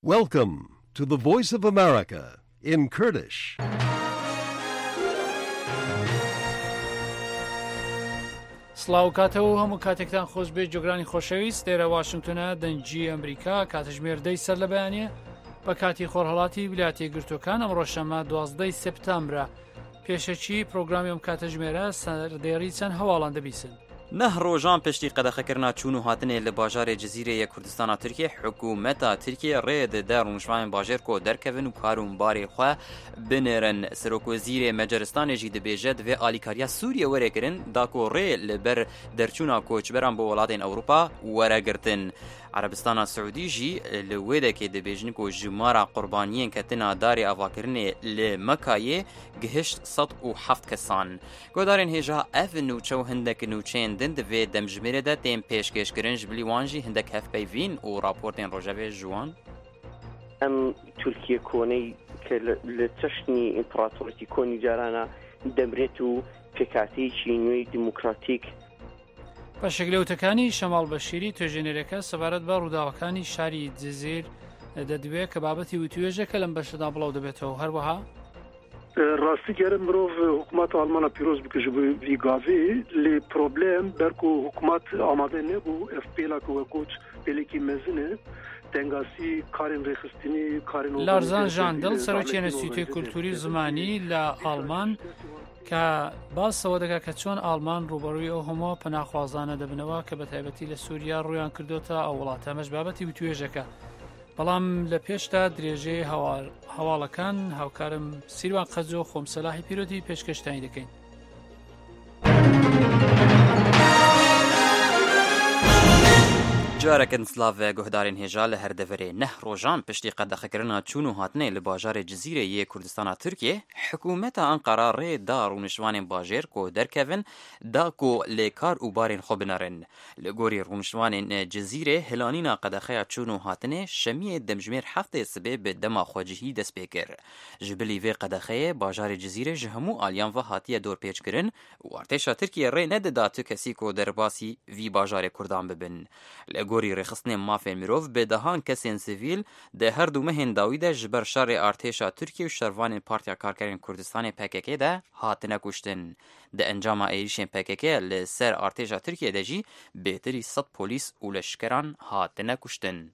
Welcome to the Voice of America in Kurdish. سڵاو کاتەوە هەموو کاتێکتان خۆش بێ جۆگرانی خۆشەویست لێرە واشنگتۆنە دەنگی ئەمریکا کاتژمێردەی سەر لە بەیانە بە کاتی خۆرهەڵاتی ویلایەتە یەکگرتووەکان ئەمڕۆ شەمە 12 سپتامبرە پێشەچی پرۆگرامی ئەم کاتژمێرە سەردێڕی چەند هەواڵان دەبیسن. نه ڕۆژان پشتی قەدەخەکردنا چوون و هاتنێ لە باژارێ جزیرەیە کوردستانە تورکیە حکوومەتە تورکیە ڕێدەدا ڕۆژنامەیان باژێر کۆ دەرکەون و کاروبارێ خوا بنێرن سەرۆکوەزیرێ مەجارستانێژی دەبێژە دوێ ئالیکاریە سووریە وەرەگرن داکۆ ڕێ لەبەر دەرچوونا کۆچبەران بۆ وڵاتین ئەوروپا وەرەگرتن. عربستانە سعودیژی لە وێدەکێ دەبێژن کۆ ژمارە قوربانیەن کەتنا داری ئاواکردنێ لە مەکایێ گەهشت 107 کەسان. گۆدارên هێژا ئەف نوچە و هەندێک نوچەیان دن دەوێ دەمژمێرەدا تێن پێشکەشکردن ji بلیوانجی هەندێک هەفپەیڤین و راپۆرتێن ڕۆژەوێ جوان. ئەم تورکیە کۆنەی کە لە چەشنی ئیمپراتۆریەتی کۆنی جارانە دەمرێت و پێکاتەیەکی نوێی دیموکراتیک بە شەکلەوتەکانی شەماڵ بەشیری توێژێنەرەکە سەبارەت بە ڕووداوەکانی شاری جزیر دەدوێت کە بابەتی وتوێژەکە لەم بەشەدا بڵاو دەبێتەوە هەروەها راستی گرم مرۆڤ حکوومەت ئالمانە پیرۆز بکەژ بووی گاڤی لێ پرۆبلێم بەرکو حکوومەت ئامادە نەبوو ئەفپێلاکە وەکوچ پێلێکی مەزنە دەنگاسی کارên ڕێخستنی کارên لارزان ژاندڵ سەرۆکی ئینستیتوی کولتوری زمانی لە ئالمان کە باسەوە دەکات کە چۆن ئالمان ڕوبەڕووی ئەو هەموو پەناخوازانە دەبنەوە کە بە تایبەتی لە سووریا ڕویان کردوتە ئەو وڵاتە ئەمەش بابەتی وتوێژەکە. بەڵام لە پێشتا درێژەی هەواڵەکان هاوکارم سیروان قەجۆ خۆم سەلاحی پیرۆتی پێشکەشتانی دەکەین. جارەکەن سلاڤ گۆهدارên هێژا لە هەردەڤەرێ نەه ڕۆژان پشتی قەدەخەکردنا چوون و هاتنێ لە باژارێ جزیرەیە کوردستانە تورکیە حکوومەتە ئەنقەرە ڕێدا ڕوونشتوانên باژێر کۆ دەرکەون داکۆ لێ کار و بارên خۆ بنەرن. لە گۆری ڕوونشتوانên جزیرێ هلانینا قەدەخەیە چوون و هاتنێ شەمیە دەمژمێر هەفتێ سبێ بە دەما خۆجیهی دەست پێ کرد. ji bilî vê qedexeyê bajarê cizîrê ji hemû aliyan ve hatiye dorpêçkirin û artêşa Tirkiye rê nedida tu kesî ku derbasî vî bajarê Kurdan bibin. Li gorî rêxistinên mafên mirov bêdehan kesên sivîl di her du mehên dawî de ji ber şerê artêşa Tirkiye û şervanên Partiya Karkerên Kurdistanê PKK de hatine kuştin. Di encama êrişên PKK li ser artêşa Tirkiye de jî bêtirî 100 polîs û leşkeran hatine kuştin.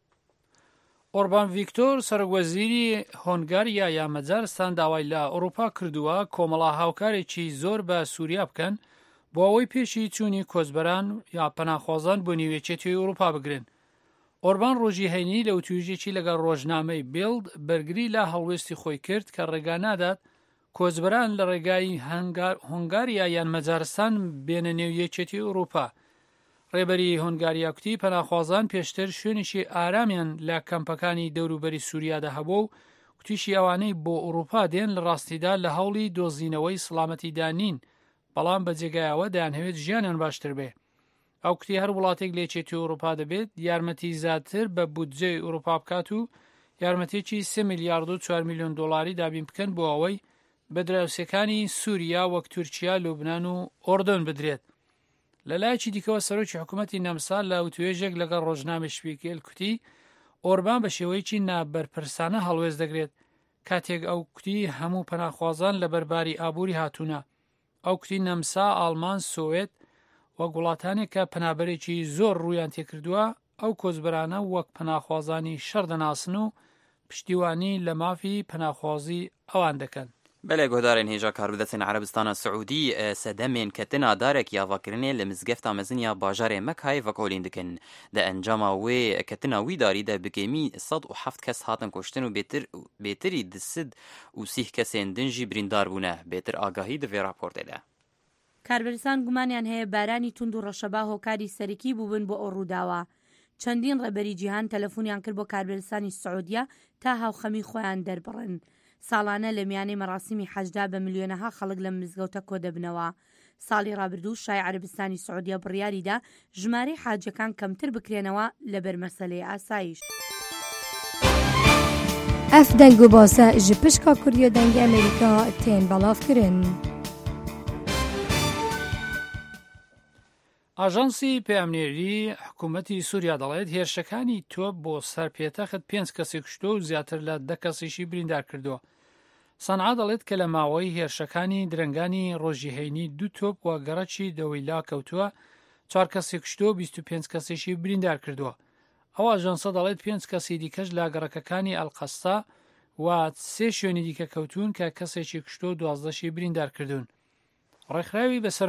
ئۆربان ڤیکتۆر سەرۆکوەزیری هۆنگاریا یا مەجارستان داوای لە ئەوروپا کردووە کۆمەڵا هاوکارێکی زۆر بە سووریا بکەن بۆ ئەوەی پێشی چوونی کۆچبەران یا پەناخوازان بۆ نیوێچێتی ئەوروپا بگرن. ئۆربان ڕۆژی هەینی لە وتوێژێکی لەگەڵ ڕۆژنامەی بیلد بەرگری لە هەڵوێستی خۆی کرد کە ڕێگا نادات کۆچبەران لە ڕێگای هۆنگاریا یان مەجارستان بێنە نێویەکێتی ئەوروپا. ڕێبەری هۆنگاریا کوتی پەناخوازان پێشتر شوێنیشی ئارامیان لە کەمپەکانی دەوروبەری سووریادا هەبوو و کوتیشی ئەوانەی بۆ ئەوروپا دێن لە ڕاستیدا لە هەوڵی دۆزینەوەی سڵامەتیدا نین بەڵام بە جێگایەوە دەیانهەوێت ژیانیان باشتر بێ. ئەو کوتی هەر وڵاتێک لێچێتی ئەوروپا دەبێت یارمەتی زیاتر بە بودجەی ئەوروپا بکات و یارمەتێکی 3 میلیارد و 4 میلیۆن دۆلاری دابین بکەن بۆ ئەوەی بە دراوسەکانی سووریا وەک تورکیا لوبنان و ئۆردن بدرێت. لەلایەکی دیکەوە سەرۆکی حکوومەتی نەمسا لە وتوێژێک لەگەڵ ڕۆژنامە شپیکێل کوتی ئۆربان بە شێوەیەکی نابەرپرسانە هەڵوێز دەگرێت کاتێک ئەو کوتی هەموو پەناخوازان لە بەرباری ئابووری هاتوونە. ئەو کوتی نەمسا ئالمان سۆوێت وەک وڵاتانێک کە پەنابەرێکی زۆر ڕوویان تێکردووە ئەو کۆچبەرانە وەک پەناخوازانی شەڕ دەناسن و پشتیوانی لە مافی پەناخوازی ئەوان دەکەن. بەلێ گۆدارên هێژا کارودەچین عربستانە سعودی سەدەمێن کەتنا دارێک یاڤاکردنێ لە مزگەفتا مەزنیا باژارێ مەکای ڤەکۆلین دکن. دە ئەنجاما وێ کەتنا وی داری دە بگەیمی 107 کەس هاتن کوشتن و بێتری دسد و 30 کەسێن دنجی بریندار بوونە بێتر ئاگاهی دەوێ راپۆرتێدا. کاربەرسان گومانیان هەیە بارانی توند و ڕەشەبا هۆکاری سەرەکی بووبن بۆ ئەو ڕووداوە. چەندین ڕێبەری جیهان تەلەفۆنیان کرد بۆ کاربەرسانی سعودیا تا هاوخەمی خۆیان دەربڕن. ساڵانە لە میانەی مەراسیمی حەجدا بە ملیۆنەها خەڵک لە مزگەوتە کۆ دەبنەوە. ساڵی ڕابردوو شای عەربستانی سعودیا بڕیاریدا ژمارەی حاجەکان کەمتر بکرێنەوە لەبەر مەسەلەی ئاسایش. ئەف دەنگ و باسە ji pişka Kuriya dengê Amerîka tên belavkirin. ئاژانسی پەیامنێری حکوومەتی سووریا دەڵێت هێرشەکانی تۆپ بۆ سەر پێتەخت 5 کەسی کوشتۆ و زیاتر لە 10 کەسیشی بریندار کردووە. سەنعا دەڵێت کە لە ماوەی هێرشەکانی درەنگانی ڕۆژی هەینی 2 تۆپ و گەڕەکی دەوەیلا کەوتووە، 4 کەسی کوشتۆ و 25 کەسیشی بریندار کردووە. ئەو ئاژانسە دەڵێت 5 کەسی دیکەش لە گەڕەکەکانی ئەلقەستا و 3 شوێنی دیکە کەوتون کە کەسێکی کوشتۆ و 12شی بریندار کردوون. ڕێکخراوی بەسەر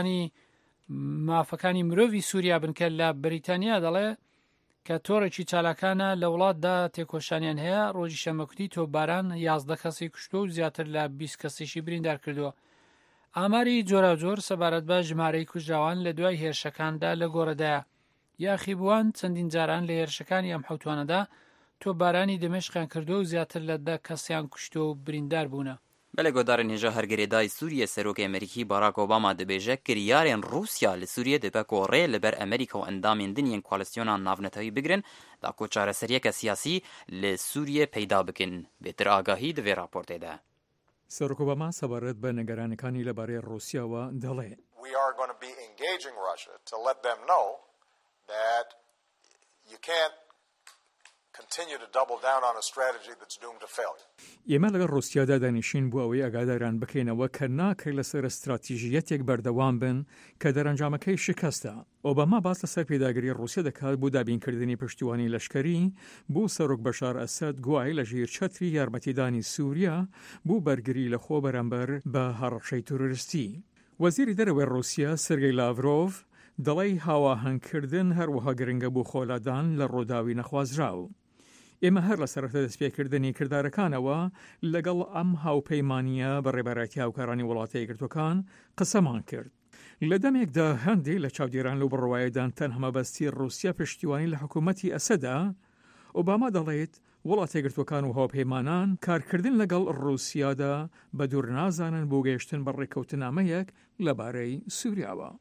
مافەکانی مرۆڤی سووریا بنکە لە بریتانیا دەڵێ کە تۆڕێکی چالاکانە لە وڵاتدا تێکۆشانیان هەیە. ڕۆژی شەمەکوتی تۆپباران 11 کەسی کوشتۆ و زیاتر لە 20 کەسیشی بریندار کردووە. ئاماری جۆراوجۆر سەبارەت بە ژمارەی کوژراوان لە دوای هێرشەکاندا لە گۆڕەدایە. یاخیبووان چەندین جاران لە هێرشەکانی ئەم حوتوانەدا تۆپبارانی دەمەشقیان کردو و زیاتر لە 10 کەسیان کوشتۆ و بریندار بوونە. بەلێ گۆدارن هێژە هەرگرێدای سووریە سەرۆکی ئەمریکی باراک ئۆباما دەبێژە کریارێن رووسیا لە سووریە دەبە کۆڕێ لەبەر ئەمریکا و ئەندامێندنیان کوالسیۆنان ناونەتەوەی بگرن داکۆ چارەسەریەکە سیاسی لە سووریە پەیدا بکەن. بێتر ئاگاهی دەوێ راپۆرتێدا. سەرۆک ئۆباما سەبارەت بە نەگەرانەکانی لەبارەی رووسیاوە دەڵێ We are going to be engaging Russia to let them know that you can't continue to double down on a strategy that's doomed to failure. ئێمە لەگەڵ رووسیادا دانیشین بۆ ئەوەی ئاگاداران بکەینەوە کە ناکرێت لەسەر استراتیژیەتێک بەردەوام بن کە دەرەنجامەکەی شکستە. ئۆباما باس لەسەر پێداگیری رووسیا دەکات بۆ دابینکردنی پشتیوانی لەشکری بۆ سەرۆک بەشار ئەسەد گوای لە ژیر چەتری یارمەتیدانی سووریا بۆ بەرگری لە خۆ بەرەمبەر بە هەڕەشەی تۆرۆریستی. وەزیری دەرەوەی رووسیا سێرگەی لاڤرۆڤ دەڵێی هاواهەنگکردن هەروەها گرنگە بۆ خۆلادان لە ڕۆداوی نەخوازراو. ئێمە هەر لە سەرەتا دەستپێکردنی کردارەکانەوە لەگەڵ ئەم هاوپەیمانیە بە ڕێبەرایەتی هاوکارانی وڵاتە یەکگرتووەکان قسەمان کرد. لە دەمێکدا هەندێک لە چاودێران لەو بڕواایەدان تەنها مەبەستی رووسیا پشتیوانی لە حکوومەتی ئەسەدا. ئۆباما دەڵێت وڵاتە یەکگرتووەکان و هاوپەیمانان کارکردن لەگەڵ رووسیادا بە دوور نازانن بۆ گەیشتن بە ڕێکەوتنامەیەک لەبارەی سووریاوە.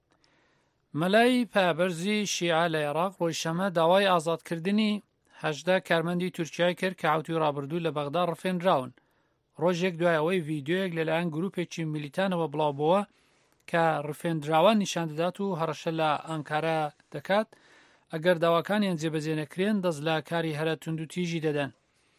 مەلای پابەرزی شیعە لە عێراق ڕۆژشەمە داوای ئازادکردنی 18 کارمەندی تورکیای کرد کە عوتی ڕابردوو لە بەغدا ڕفێنراون. ڕۆژێک دوای ئەوەی ڤیددیۆیەک لەلایەن گروپێکی میلیتانەوە بڵاوبووە کە ڕفێنراوان نیشان دەدات و هەڕەشە لە ئەنکارا دەکات ئەگەر داواکانیان جێبەجێ نەکرێن دەست لە کاری هەرە تونند و تیژی دەدەن.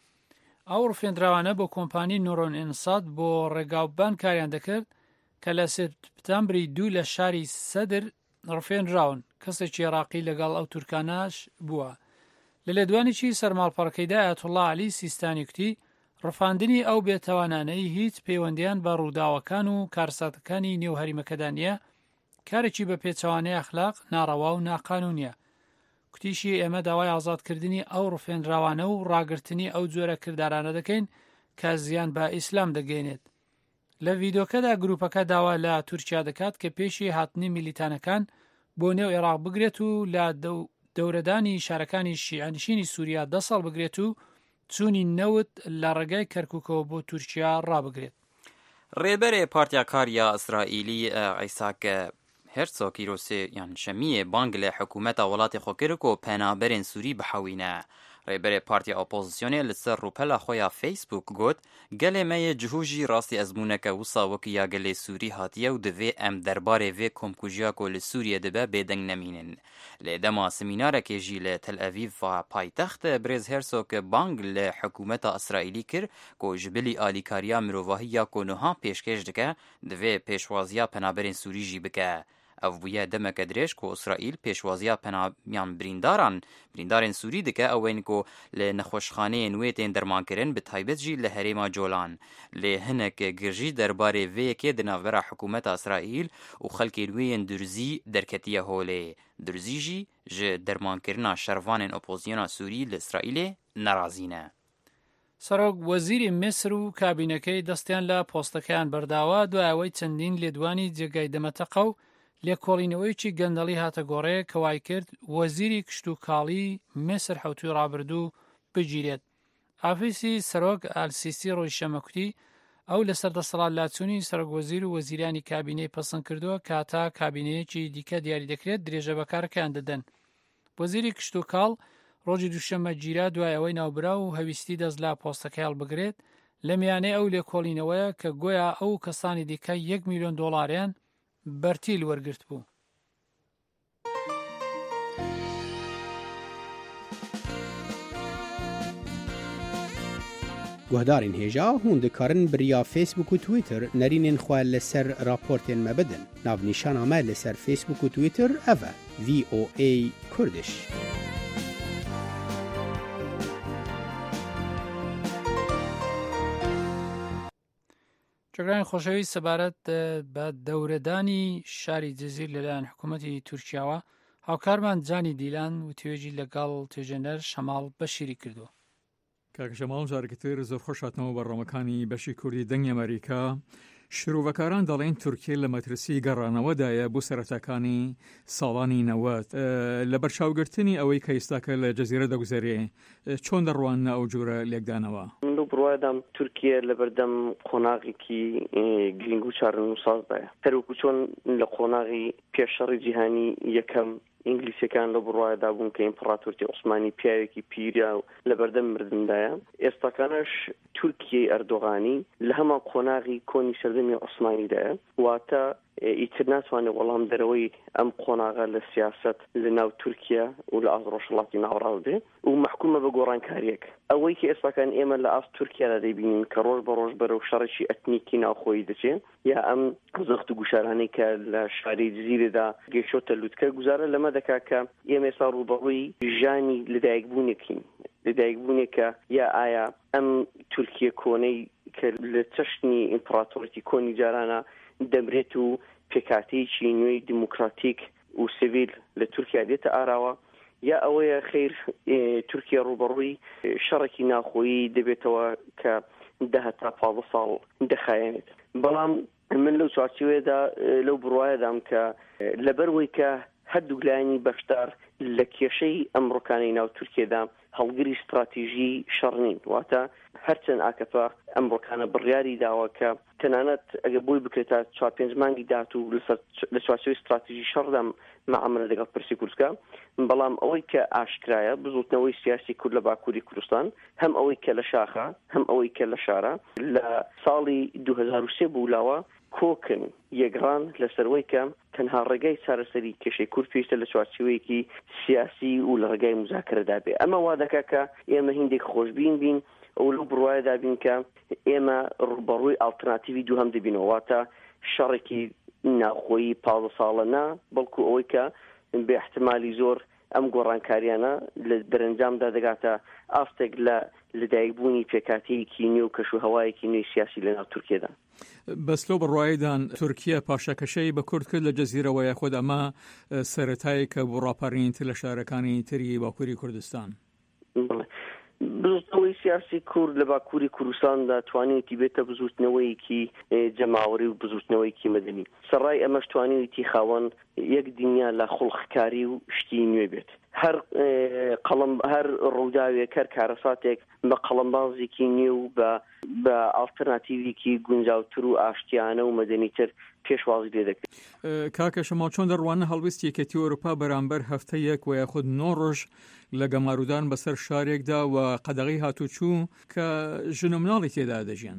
ئەو ڕفێنراوانە بۆ کۆمپانی نۆرۆن ئینساد بۆ ڕێگاوبان کاریان دەکرد کە لە سپتامبری 2 لە شاری سەدر ڕفێنراون. کەسێکی عێراقی لەگەڵ ئەو تورکاناش بووە. لە لێدوانێکی سەرماڵپەڕەکەیدا ئایەتوڵڵا عەلی سیستانی کوتی ڕفاندنی ئەو بێتەوانانەی هیچ پەیوەندیان بە ڕووداوەکان و کارساتەکانی نێو هەریمەکەدا نیە، کارێکی بە پێچەوانەی ئەخلاق ناڕەوا و ناقانونیە. کوتیشی ئێمە داوای ئازادکردنی ئەو ڕفێنراوانە و ڕاگررتنی ئەو جۆرە کردارانە دەکەین کە زیان بە ئیسلام دەگەێنێت. لە ڤیدۆکەدا گروپەکە داوا لە تورکیا دەکات کە پێشی هاتنی میلیتانەکان بۆ نێو عێراق بگرێت و لە دەورەدانی شارەکانی شیعەنشینی سووریا 10 ساڵ بگرێت و چوونی نەوت لە ڕێگای کەرکووکەوە بۆ تورکیا ڕابگرێت. ڕێبەرێ پارتیا کاریا ئیسرائیلی ئایساک هێرسۆکی یان شەمیە بانگ لە حکوومەتە وڵاتی خۆکرد و پەنابەرێن سووری بەحەوینە. ڕێبەرێ پارتیا ئۆپۆزیسیۆنێ لەسەر ڕووپەلا خۆیان فەیسبوک گوت گەلێ مەیە جهوژی ڕاستی ئەزمونەکە وسا وەکی یاگەلێ سووری هاتیە و دەوێ ئەم دەربارێ vê کۆمکوژیاکۆ لە سووریە دەبە بێدەنگ نەمینن. لێ دەما سمینارێکێژی لە تەل ئەڤیڤ پایتەختە برێز هێرسۆک بانگ لە حکوومەتە ئیسرائیلی کرد کۆ ژبلی ئالیکاریا مرۆڤاهیە کۆنوها پێشکەش دەکە دەوێ پێشوازیە پەنابەرێن سووریژی بکە. ئەو بوویە دەمەکە درێژ کۆ ئیسرائیل پێشوازیە پەنابیان بریندارên سووری دکە ئەوەین کۆ لە نەخۆشخانەیە نوێتێن دەرمانکردن بە تایبەت جی لە هەرێما جۆلان. لێ هەنێک گرژی دەربارێ vêyekê di navbera حکوومەتە ئیسرائیل û xelkê nûyên durzî derketiye holê. Durzî jî ji dermankirina şervanên opozîsyona Sûrî li İsraîlê nerazî ne. سەرۆک وەزیری میسر و کابینەکەی دەستیان لە پۆستەکەیان بەرداوە دوای ئەوەی چەندین لێدوانی جێگای دەمەتەقە و لێکۆڵینەوەیکی گەندەڵی هاتە گۆڕێ کە وای کرد وەزیری کشت و کاڵی میسر حوتوی ڕابردوو بگیرێت. ئافیسی سەرۆک ئالسیسی ڕۆژی شەمەکوتی ئەو لە سەردەسەڵات لاچوونی سەرۆک وەزیر و وەزیرانی کابینەی پەسەند کردووە کاتا کابینەیەکی دیکە دیاری دەکرێت درێژە بەکارەکەیان دەدەن. وەزیری کشت و کاڵ ڕۆژی دووشەمە گیرا دوای ئەوەی ناوبرا و هەویستی دەست لە پۆستەکەی هەڵبگرێت لە میانەی ئەو لێکۆڵینەوەیە کە گویا ئەو کەسانی دیکە $1 میلیۆن بەرتیل وەرگرت بوو. گهدارین هێژا هون دikarin biriya Facebook û Twitter nerînên xwe li ser raportên me bidin. Navnîşana me li ser Facebook û Twitter ev e VOA Kurdish. جگرانی خۆشەویست سەبارەت بە دەورەدانی شاری جزیر لەلایەن حکوومەتی تورکیاوە هاوکارمان جانی دیلان و توێژی لەگەڵ توێژێنەر شەماڵ بەشیری کردووە. کاکە شەماڵ جارێکتر زۆر خۆش هاتنەوە بەڕێوەکانی بەشی کوردی دەنگی ئەمریکا. شرۆڤەکاران دەڵێن تورکیە لە مەترسی گەڕانەوەدایە بۆ سەرەتاکانی ساڵانی 90 لە بەرچاوگرتنی ئەوەی کە ئێستاکە لە جەزیرە دەگوزارێ چۆن دەڕوانە ئەو جۆرە لێکدانەوە. بڕوادام تورکیە لە بەردەم قۆناغێکی گرنگ و چارەنووسازدایە هەروەکو چۆن لە قۆناغی پێشەڕی جیهانی یەکەم ئینگلیسیەکان لە بڕوایدا بوون کە ئیمپڕاتۆریەتی عوسمانی پیاوێکی پیرە و لە بەردەم مردندایە. ئێستاکانش تورکیای ئەردۆغانی لە هەمان قۆناغی کۆنی سەردەمی عوسمانیدایە واتە ئیتر ناتوانێت وەڵام دەرەوەی ئەم قۆناغە لە سیاست لە ناو تورکیا و لە ئازڕۆژهڵاتی ناوەڕاو بێ و محکومە بە گۆڕانکاریەک. ئەوەی کە ئێستاکان ئێمە لە ئاست تورکیادا دەبینین کە ڕۆژ بە ڕۆژ بەرەو شەڕێکی ئەتنیکی ناوخۆیی دەچێت یا ئەم زەخت و گوشارانەی کە لە شاری جزیرەدا گەیشتۆتە لووتکە گوزارە لەمە دەکا کە ئێمە ئێستا ڕووبەڕووی ژانی لەدایکبوونێکین لەدایکبوونێکە یا ئایا ئەم تورکیە کۆنەی کە لە چەشنی ئیمپڕاتۆریەتی کۆنی جارانە دەمرێت و پێکاتەیەکی نوێی دیموکراتیک و سیڤیل لە تورکیا دێتە ئاراوە یا ئەوەیە خیر تورکیا ڕوبەڕووی شەڕێکی ناخۆیی دەبێتەوە کە 10 تا 15 ساڵ دەخایێنێت. بەڵام من لەو چارچوێدا لەو بڕوایەدام کە لەبەرەوەی کە هەردوو لایانی بەشدار لە کێشەی ئەمڕۆکانی ناو تورکیادا هەڵگری استراتیژی شەڕ نین واتە هەرچەند ئاکەفا ئەمڕۆکانە بڕیاری داوە کە تەنانەت ئەگەر بۆی بکرێتە 4-5 مانگی داهات و لە چوارچێوەی استراتیژی شەڕدا مەعاملە لەگەڵ پرسی کوردەکە. بەڵام ئەوەی کە ئاشکرایە بزوتنەوەی سیاسی کورد لە باکووری کوردستان هەم ئەوەی کە لە شاخە هەم ئەوەی کە لە شارە لە ساڵی 2003 بوولاوە کۆکن یەگران لەسەرەوەی کە تەنها ڕێگای چارەسەری کێشەی کورد پێویستە لە چوارچێوەیەکی سیاسی و لە ڕێگای موزاکرەدا بێ. ئەمە وا دەکا کە ئێمە هیندێک خۆشبین بین ئەو لەو بڕوایەدا بین کە ئێمە ڕوبەڕووی ئالتەرناتیڤی دووهەم دەبینەوە واتە شەڕێکی ناخۆیی 15 ساڵە نا بەڵکو ئەوەی کە بێ احتمالی زۆر ئەم گۆڕانکاریانە لە دەرەنجامدا دەگاتە ئاستێک لە لەدایکبوونی پێکاتەیەکی نوێ و کەشوهەوایەکی نوێی سیاسی لە ناو تورکیادا. بەسلۆ بڕوایدان تورکیا پاشەکەشەی بە کورد کرد لە جەزیرەوە یاخۆد ئەمە سەرەتایەکە بۆ ڕاپەڕینتر لە شارەکانی تری باکووری کوردستان. بزوتنەوەی سیاسی کورد لە باکووری کوردستاندا توانێتی بێتە بزوتنەوەیەکی جەماوەری و بزوتنەوەیەکی مەدەنی. سەرای ئەمەش توانێتی خاوەن یەک دنیا لە خوڵقکاری و شتی نوێ بێت. هەر ڕووداوێک هەر کارەساتێک بە قەڵەمبازێکی نوێ و بە ئالتەرناتیڤێکی گونجاوتر و ئاشتیانە و مەدەنیتر پێشوازی لێ دەکرێت. کاکە شەماڵ چۆن دەڕوانە هەڵویستی یەکێتی ئەوروپا بەرامبەر هەفتەیەک و یاخود 9 ڕۆژ لە گەمارودان بەسەر شارێکدا و قەدەغی هاتوچوو کە ژن و مناڵی تێدا دەژیان.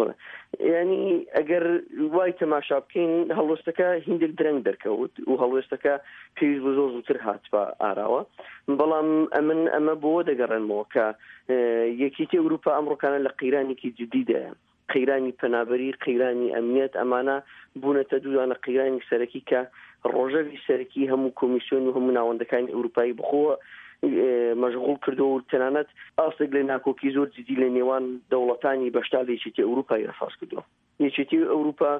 یعنی ئەگەر وای تەماشا بکەین هەڵوێستەکە هیندێک درەنگ دەرکەوت و هەڵوێستەکە پێویست بە زۆر زووتر هات بە ئاراوە. بەڵام ئەمە بۆ دەگەڕێنەوە کە یەکێتی ئەوروپا ئەمڕۆکانە لە قەیرانێکی جدیدایە. قەیرانی پەنابەری قەیرانی ئەمنیەت ئەمانە بوونەتە دوودانە قەیرانی سەرەکی کە ڕۆژەوی سەرەکی هەموو کۆمیسیۆن و هەموو ناوەندەکانی ئەوروپایی بخۆوە مەشغوڵ کردەوە و تەنانەت ئاستێک لە ناکۆکی زۆر جدی لە نێوان دەوڵەتانی بەشدار لە یەکێتی ئەوروپای ڕەفاز کردووە. یەکێتی ئەوروپا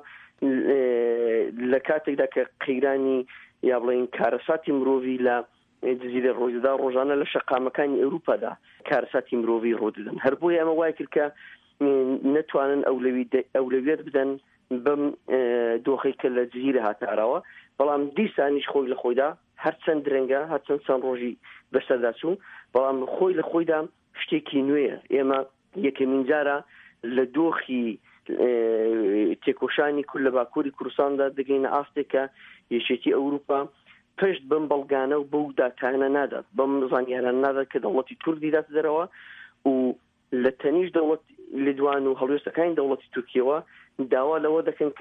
لە کاتێکدا کە قەیرانی یا بڵێن کارەساتی مرۆڤی لە جزیرە ڕۆژدا ڕۆژانە لە شەقامەکانی ئەوروپادا کارەساتی مرۆڤی ڕۆدەدەن. هەر بۆیە ئەمە وای کرد کە نەتوانن ئەولەویەت بدەن بەم دۆخی کە لە جزیرە هاتارەوە. بەڵام دیسانیش خۆی لە خۆیدا هەرچەند درەنگە هەرچەند چەند ڕۆژی بەسەردا چوو بەڵام خۆی لە خۆیدا شتێکی نوێیە. ئێمە یەکەمین جارە لە دۆخی تێکۆشانی کورد لە باکووری کوردستاندا دەگەینە ئاستێکە یەکێتی ئەوروپا پشت بەم بەڵگانە و بەو داتانە نادات بەم زانیاران نادات کە دەوڵەتی کوردی دات دەرەوە و لە تەنیش دەوڵەت لێدوان و هەڵوێستەکانی دەوڵەتی تورکیەوە داوا لەوە دەکەن کە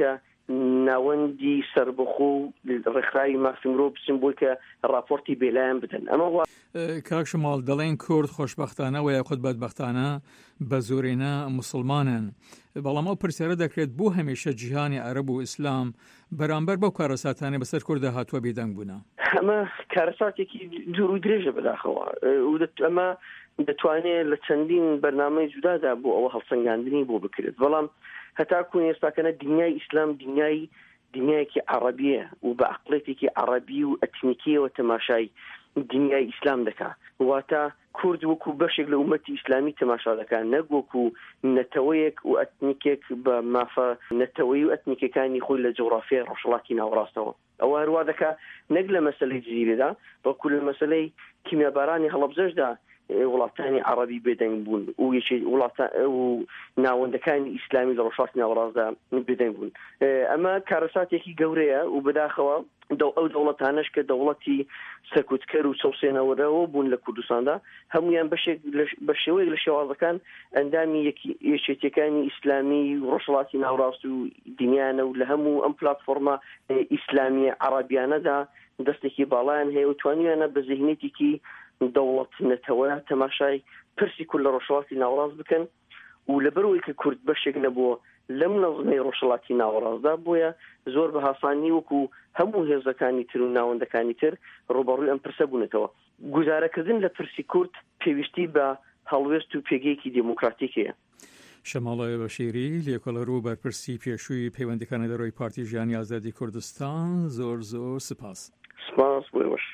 ناوەندی سربەخۆ و ڕێکخراوی مافی مرۆڤ بچن بۆی کە راپۆرتی بێلایەن بدەن. ئەمە کاک شماڵ دەڵێن کورد خۆشبەختانە و یاخود بەدبەختانە بە زۆرینە مسلمانن، بەڵام ئەو پرسیارە دەکرێت بۆ هەمیشە جیهانی عەرەب و ئیسلام بەرامبەر بەو کارەساتانەی بەسەر کوردە هاتووە بێدەنگ بوونە؟ ئەمە کارەساتێکی دوور و درێژە بەداخەوە. ئەمە دەتوانێت لە چەندین بەرنامەی جودادا بۆ ئەوە هەڵسەنگاندنی بۆ بکرێت، بەڵام هەتاکو ئێستاکەنە دنیای ئیسلام دنیایەکی عەرەبیە و بە عەقڵێتێکی عەرەبی و ئەتنیکیەوە تەماشای دنیای ئیسلام دەکا، واتە کورد وەکو بەشێک لە ئومەتی ئیسلامی تەماشا دەکات، نەک وەکو نەتەوەیەک و ئەتنیکێک بە مافە نەتەوەی و ئەتنیکەکانی خۆی لە جوغرافیای ڕۆژهەڵاتی ناوەڕاستەوە. ئەوە هەروە دەکا نەک لە مەسەلەی جزیرەدا بەڵکو لە مەسەلەی کیمیابارانی هەڵەبجەشدا وڵاتانی عەرەبی بێدەنگ بوون و ناوەندەکانی ئیسلامی لە ڕۆژهەڵاتی ناوەڕاستدا بێدەنگ بوون. ئەمە کارەساتێکی گەورەیە و بەداخەوە ئەو دەوڵەتانەش کە دەوڵەتی سەرکوتکەر و چەوسێنەوەرەوە بوون لە کوردستاندا هەمویان بە شێوەیەک لە شێوازەکان ئەندامی یەکێتیەکانی ئیسلامی ڕۆژهەڵاتی ناوەڕاست و دنیانە و لە هەموو ئەم پلاتفۆرمە ئیسلامی عەرەبیانەدا دەستێکی باڵایان هەیە و توانیانە بە ذهنیەتێکی دەوڵەت نەتەوە تەماشای پرسی کورد لە ڕۆژهەڵاتی ناوەڕاست بکەن و لەبەرەوەی کە کورد بەشێک نەبووە لەم نەظمەی ڕۆژهەڵاتی ناوەڕاستدا بۆیە زۆر بە هاسانی وەکو هەموو هێزەکانی تر و ناوەندەکانی تر ڕۆبەڕووی ئەم پرسە بوونەتەوە. گوزارەکردن لە پرسی کورد پێویستی بە هەڵوێست و پێگەیەکی دموکراتیکەیە. شەماڵە بەشیری لێکۆڵەرۆ بەرپرسی پێشووی پەیوەندیەکانی دەرۆی پارتی ژیانی ئازادی کوردستان، زۆر سپاس. سپاس بۆی باش.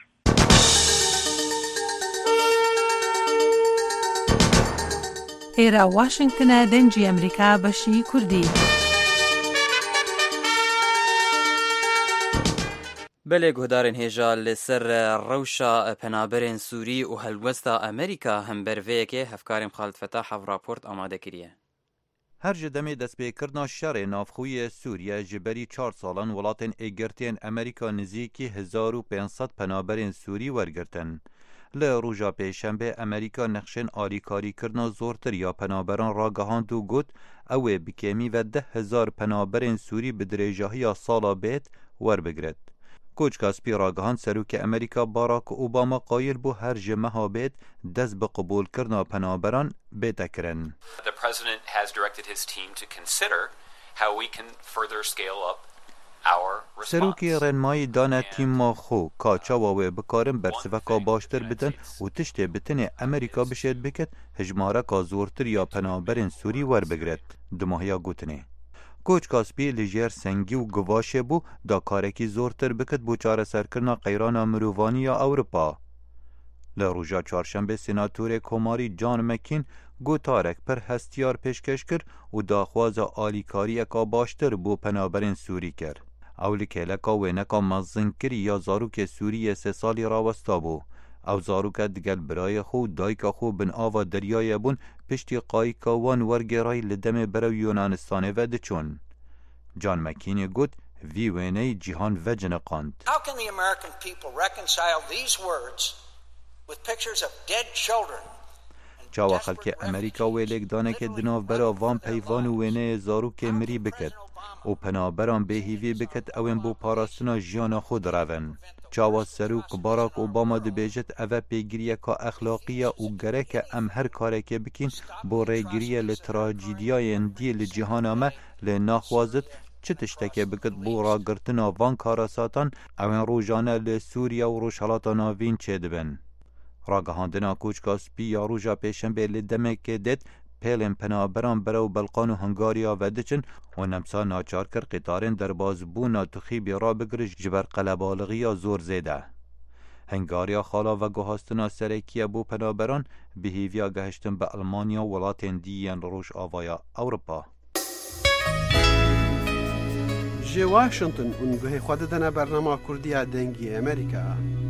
ئێرە واشنگتنە دەنجی ئەمریکا بەشی کوردی. بەلێ گۆدارên هێژا لەسەر ڕەوشە پەنابەرên سووری و هەلوەستا ئەمریکا هەمبەرڤەیەکێ هەفکاریم خالد فەتاح هەڤراپۆرت ئامادە کردیە. هەر ji demê destpêkirina şerê navxwiyê Sûriye ji berî 4 salan welatên êgirtiyên Amerîka nizîkî 1500 penaberên Sûrî wergirtin. Li rûja pêşembe Amerîka nexşên alîkarîkirina zortir ya penaberan ragihand û got ew ê bi kêmî ve 10,000 penaberên Sûrî bi dirêjahiya sala bêt werbigiret. Koçka spî ragihand Serokê Amerîka Barack Obama qayîl bû her ji meha bêt dest bi qebûlkirina penaberan bête kirin. The president has directed his team to consider how we can further scale up our response. Serokê renmayî dane tîma xwe ka çawa wê bikarin bersiveka baştir bidin û tiştê bi tinê Amerîka bişêd biket hejmareka zortir ya penaberên Sûrî werbigiret. Di mahiya gotinê Koçka spî li jêr sengî û givaşê bû da karekî zortir bikit bû çareserkirina qeyrana mirovanî ya Ewropa. Li rûja çarşembe Senatörê Komarî John McCain gotarek pir hestiyar pêşkeş kir û daxwaza alîkariyeka baştir bû penaberên Sûrî kir. Ew li kêleka wêneka mezinkirî ya zarokê Sûriyê 3 salî rawesta bû. Ew zaroke digel birayê xwe û dayika xwe bin ava deryayê bûn piştî qayîka wan wergêrayî li demê berew Yunanistanê ve diçûn. John McCainê got vî wêneyê cîhan veciniqand. How can the American people reconcile these words with pictures of dead children? Çawa xelkê Amerîka wê lêkdanekê di nav bera van peyvan û wêneyê zarokê mirî biket û penaberan bêhîvî biket ew ên bû parastina jiyana xwe direvin. Çawa Serok Barack Obama dibêjit ev e pêgiriyeka exlaqî ye û gerek e em her karekê bikîn bo rêgiriyê li trajîdiyayên dî li cîhana me lê naxwazit çi tiştekê bikit bo ragirtina van karasatan ew ên rojane li Sûriye û Rojhilatê Navîn çêdibin. Ragihandina koçka spî ya rûja pêşembe li demekê dêt pêlên penaberan berew Belqan û Hungariya ve diçin û nemsa naçar kir qîtarên derbasbûna Tuxîbê rabigire ji ber qelebalixîya zor zêde. Hungariya xala veguhastina serekiye bû penaberan bihêviya gehiştin bi Almanya welatên dî yên Rojavaya Ewropa. Ji Washington hûn guhê xwe didine bernama Kurdiya dengî Amerîka.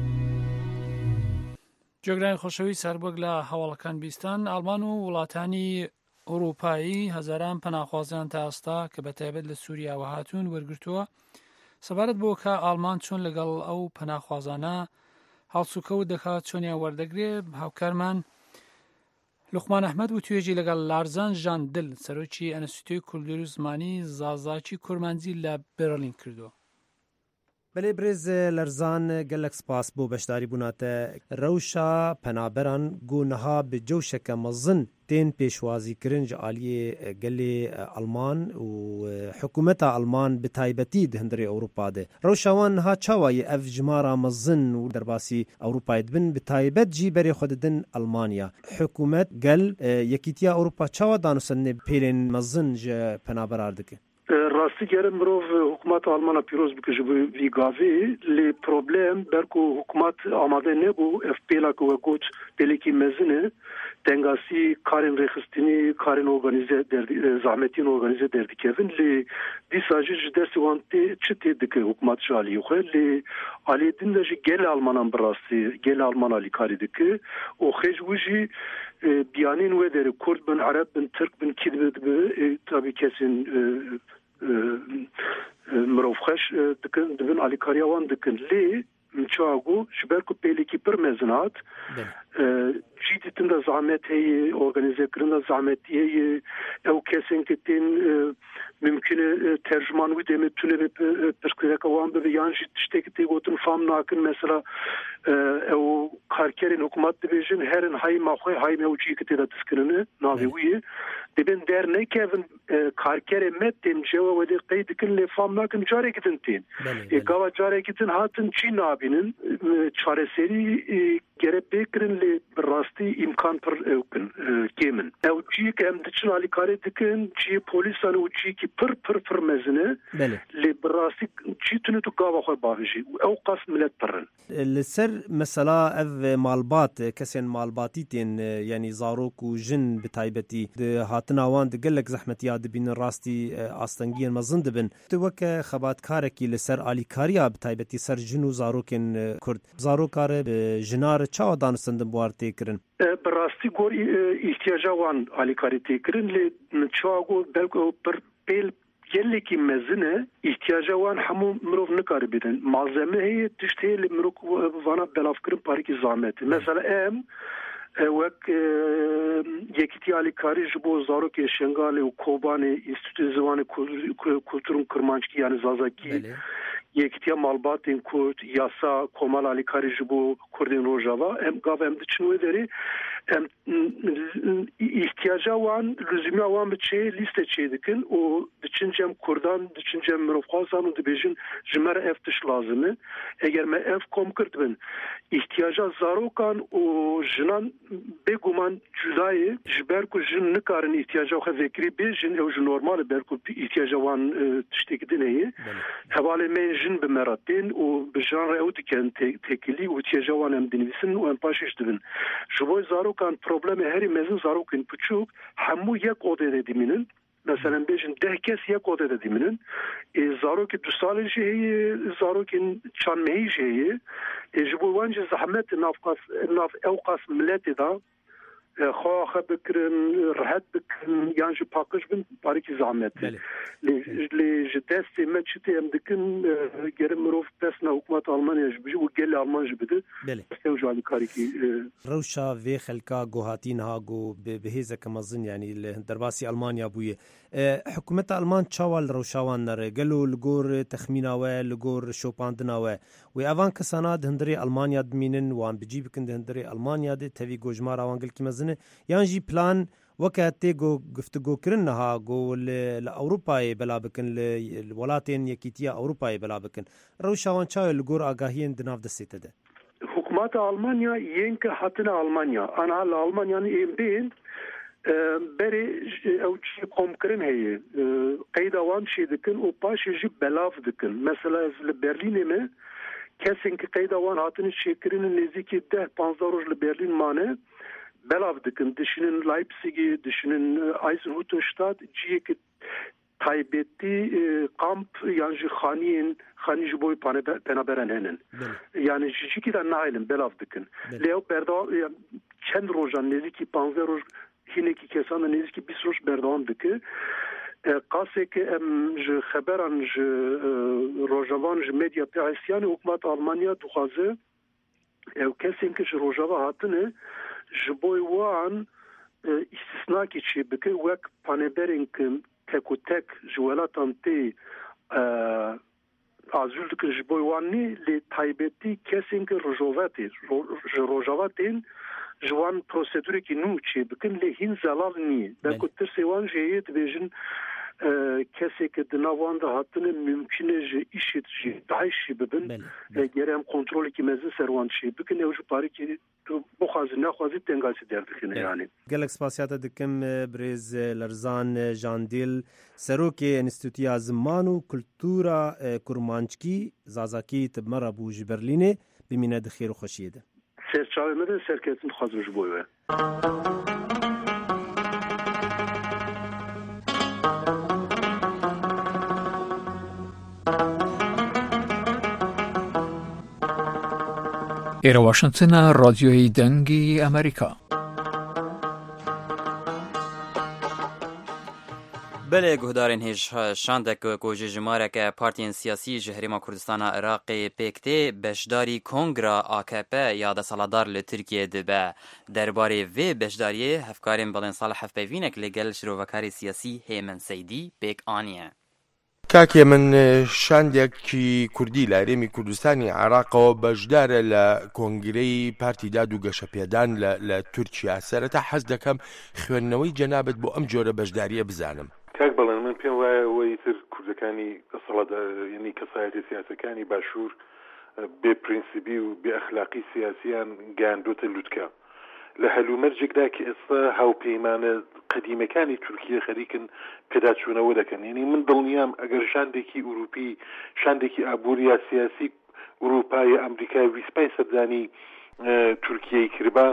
جۆگرانی خۆشەوی سەربەک لە هەواڵەکان بیستان ئەڵمان و وڵاتانی ئەوروپایی هەزاران پەناخوازیان تا ئێستا کە بەتایبەت لە سووریاوە هاتوون وەرگرتووە سەبارەت بۆ کە ئاڵمان چۆن لەگەڵ ئەو پەناخوازانە هەڵسوکەوت دەکات چۆنیان وەردەگرێ هاوکارمان لوقمان ئەحمەد و توێژی لەگەڵ لارزان ژان دل سەرۆکی ئەنستیتوی کولتوری و زمانی زازاچی کورمانجی لە بێرلین کردووە. بەلێ برێز لەرزان gelek spas بۆ بەشداری بووناتە rewşa penaberan گونەها bi cewşeke mezin tên pêşwazîkirin ji aliyê gelê Alman û hikûmeta Alman bi taybetî di hundirê Ewropا de. Rewşa wan niha çawa yê ev jimara mezin û derbasî Ewropayê dibin bi taybet jî berê xwe didin Almanya. Hikûmet gel Yekîtiya Ewropa çawa danûstanê pêlên mezin ji penaberar dike? Rastî gerin mirov hikûmeta Almana pîroz bike ji vî gavê lê problem berku hikûmet amade nebû ev pêla ku we got pêlekî mezin e tengasî karên rêxistinî karên organize zahmetîn organize derdikevin lê dîsa jî ji destê wan çi tê dike hikûmet ji aliyê xwe lê aliyê din de jî gelê Almanan bi rastî gelê Alman alîkarî dike û xê ji wî jî biyanên wê derê Kurd bin Ereb bin Tirk bin kî dibe tabî kesên mirov xweş dikin dibin alîkariya wan dikin lê çawa got ji ber ku pêlekî pir mezin hat jî dîtin de zahmet heye organizekirin de zahmetî heye ew kesên ku tên mümkün e tercüman wî demê tune ve pirsgirêka wan bibe yan jî tiştekî tê gotin fam nakin mesela ew karkerên hikûmet dibêjin herin hayma xwe hayma ew cî ku tê de diskirine navê wî ye dibin dernekevin karkerê me tên cewa wedê qey dikin lê fam nakin carekî din tên gava carekî din hatin çî nabînin çareserî gere pêkirin lê bi rastî îmkan pir ewkin kêmin ew cî ku em diçin alîkarî dikin cî polîsan û cî ki pir mezin e lê bi rastî çî tune tu gava xwe bavêjî ew qas millet pirin li ser mesela ev malbat kesên malbatî tên yanî zarok û jin bi taybetî di hatina wan di gelek zehmetiya dibînin rastî astengiyên mezin dibin tu weke xebatkarekî li ser alîkariya bi taybetî ser jin û zarokên Kurd zarokare bi jinar çawa danistandin bu ar têkirin bi rastî gor ihtiyaca wan alîkarî têkirin lê çawa got belku pir pêl gelekî mezin e ihtiyaca wan hemû mirov nikare bidin malzeme heye tişt heye lê mirov vana belavkirin parîkî zahmet mesela em wek Yekîtiya Alîkarî ji bo zarokê Şengalê û Kobanê Înstîtûyê Zimanê Kulturên Kurmanckî yani Zazakî Yekîtiya Malbatên Kurd yasa Komal Alîkarî ji bo Kurdên Rojava em gav em diçin wê derê em ihtiyaca wan lüzumiya wan bi çê lîste çê dikin û diçin cem Kurdan diçin cem mirovxwazan û dibêjin ji me re ev tişt lazim e eger me ev kom kirdibin ihtiyaca zarokan û jinan bêguman cudayê ji ber ku jin nikarin ihtiyaca xwe vekirî bêjin ew ji normal e ber ku ihtiyaca wan tiştekî din heye hevalê me jin bi me re tên û bi jan re ew dikin tekilî û ihtiyaca wan em dinivîsin û em paşêş dibin ji bo zarokan problemê herî mezin zarokên piçûk hemû yek odê de dimînin mesela bêjin 10 kes yek odê de dimînin zarokê 2 salê jî heye zarokên çandmehî jî heye ji bo wan jî zehmet nav ew qas milletê da xwe bikirin rihet bikin yan jî paqij bin parîkî zahmet lê ji destê me çi tê em dikin gerin mirov destna hikûmeta Almanya ji bijî û gelê Alman jî bide ew ji alîkarîkî rewşa vê xelka gohatî niha got bi hêzeke mezin yanî li derbasî Almanya bûye hikûmeta Alman çawa li rewşa wan nere gelo li gor texmîna we li gor şopandina we wê evan kesana di hundirê Almanya dimînin wan bicî bikin di hundirê Almanya de tevî gojmara wan gelkî mezin e yan jî plan weke tê guftugûkirin niha got li Ewropayê bela bikin li welatên Yekîtiya Ewropayê bela bikin rewşa wan çawa li gor agahiyên di nav destê te de hikûmeta Almanya yên ke hatine Almanya aniha li Almanyanê ên bên berê ew çi komkirin heye qeyda wan çê dikin û paşê jî belav dikin mesela li Berlînê me kesên ki qeyda wan hatine çêkirin nêzîkî 10-15 roj li Berlîn mane belav dikin dişinin Leipzigê dişinin Eisenhüttenstadt ciyekî taybetî kamp yan jî xanî ji bo penaberan henin yani ji cikî de nailin belav dikin lê ew berdewam çend rojan nêzîkî 15 roj hinekî kesan de nêzîkî 20 roj berdewam dike qaseke em ji xeberan ji rojavan ji medya pêhesiyanê hikûmeta Almanya dixwaze ew kesên ki ji rojava hatine ji bo wan استثناکی چی بکه وک پانبرین که تک و تک جوالاتان تی آزول دکن جبوی وانی لی تایبتی کسین که روژاواتین جوان پروسیدوری که نو چی بکن لی هین زلال نی در کتر سیوان جهیت بیجن کسی که دنوان ده هاتنه ممکنه جه ایشید جه دایشی ببین گرم کنترلی که مزه سروان چی بکن اوج پاری که بخوازی نخوازی تنگاسی دردخینه یعنی گلک سپاسیات دکم بریز لرزان جاندیل سروک انستیتویا زمان و کلتورا کرمانچکی زازاکی تبمر ابوج برلینه بمینه دخیر و خوشیده سرچاوی مده سرکتن خوازوش بویوه ئێرە واشنگتنە ڕادیۆی دەنگی ئەمریکا. بله گهدارین هیچ شاندک گوجه جماره که پارتین سیاسی جهرما کردستان عراق پیکته بشداری کنگرا AKP یا دسالدار لترکیه دبه درباره و بشداری هفکارین بلین صالح هفپیوینک لگل شروعکاری سیاسی هیمن سیدی پیک آنیه. کاکێ من شاندێکی کوردی لە هەرێمی کوردستانی عێراقەوە بەشدارە لە کۆنگرەی پارتی داد و گەشەپێدان لە تورکیا سەرەتا حەز دەکەم خوێندنەوەی جەنابەت بۆ ئەم جۆرە بەشداریە بزانم. کاک بەڵێن من پێم وایە ئەوەی تر کوردەکانی ینی کەسایەتی سیاسەکانی باشوور بێ پرینسیبی و بێ ئەخلاقی سیاسیان گەیاندۆتە لووتکە لە هەلومەرجێکدا کە ئێستا هاوپەیمانە قەدیمەکانی تورکیە خەریکن پێداچوونەوە دەکەن یعنی من دڵنیام ئەگەر شاندێکی ئوروپی شاندێکی ئابووریا سیاسی ئوروپای ئەمریکای ویسپای سەردانی تورکیەی کردبا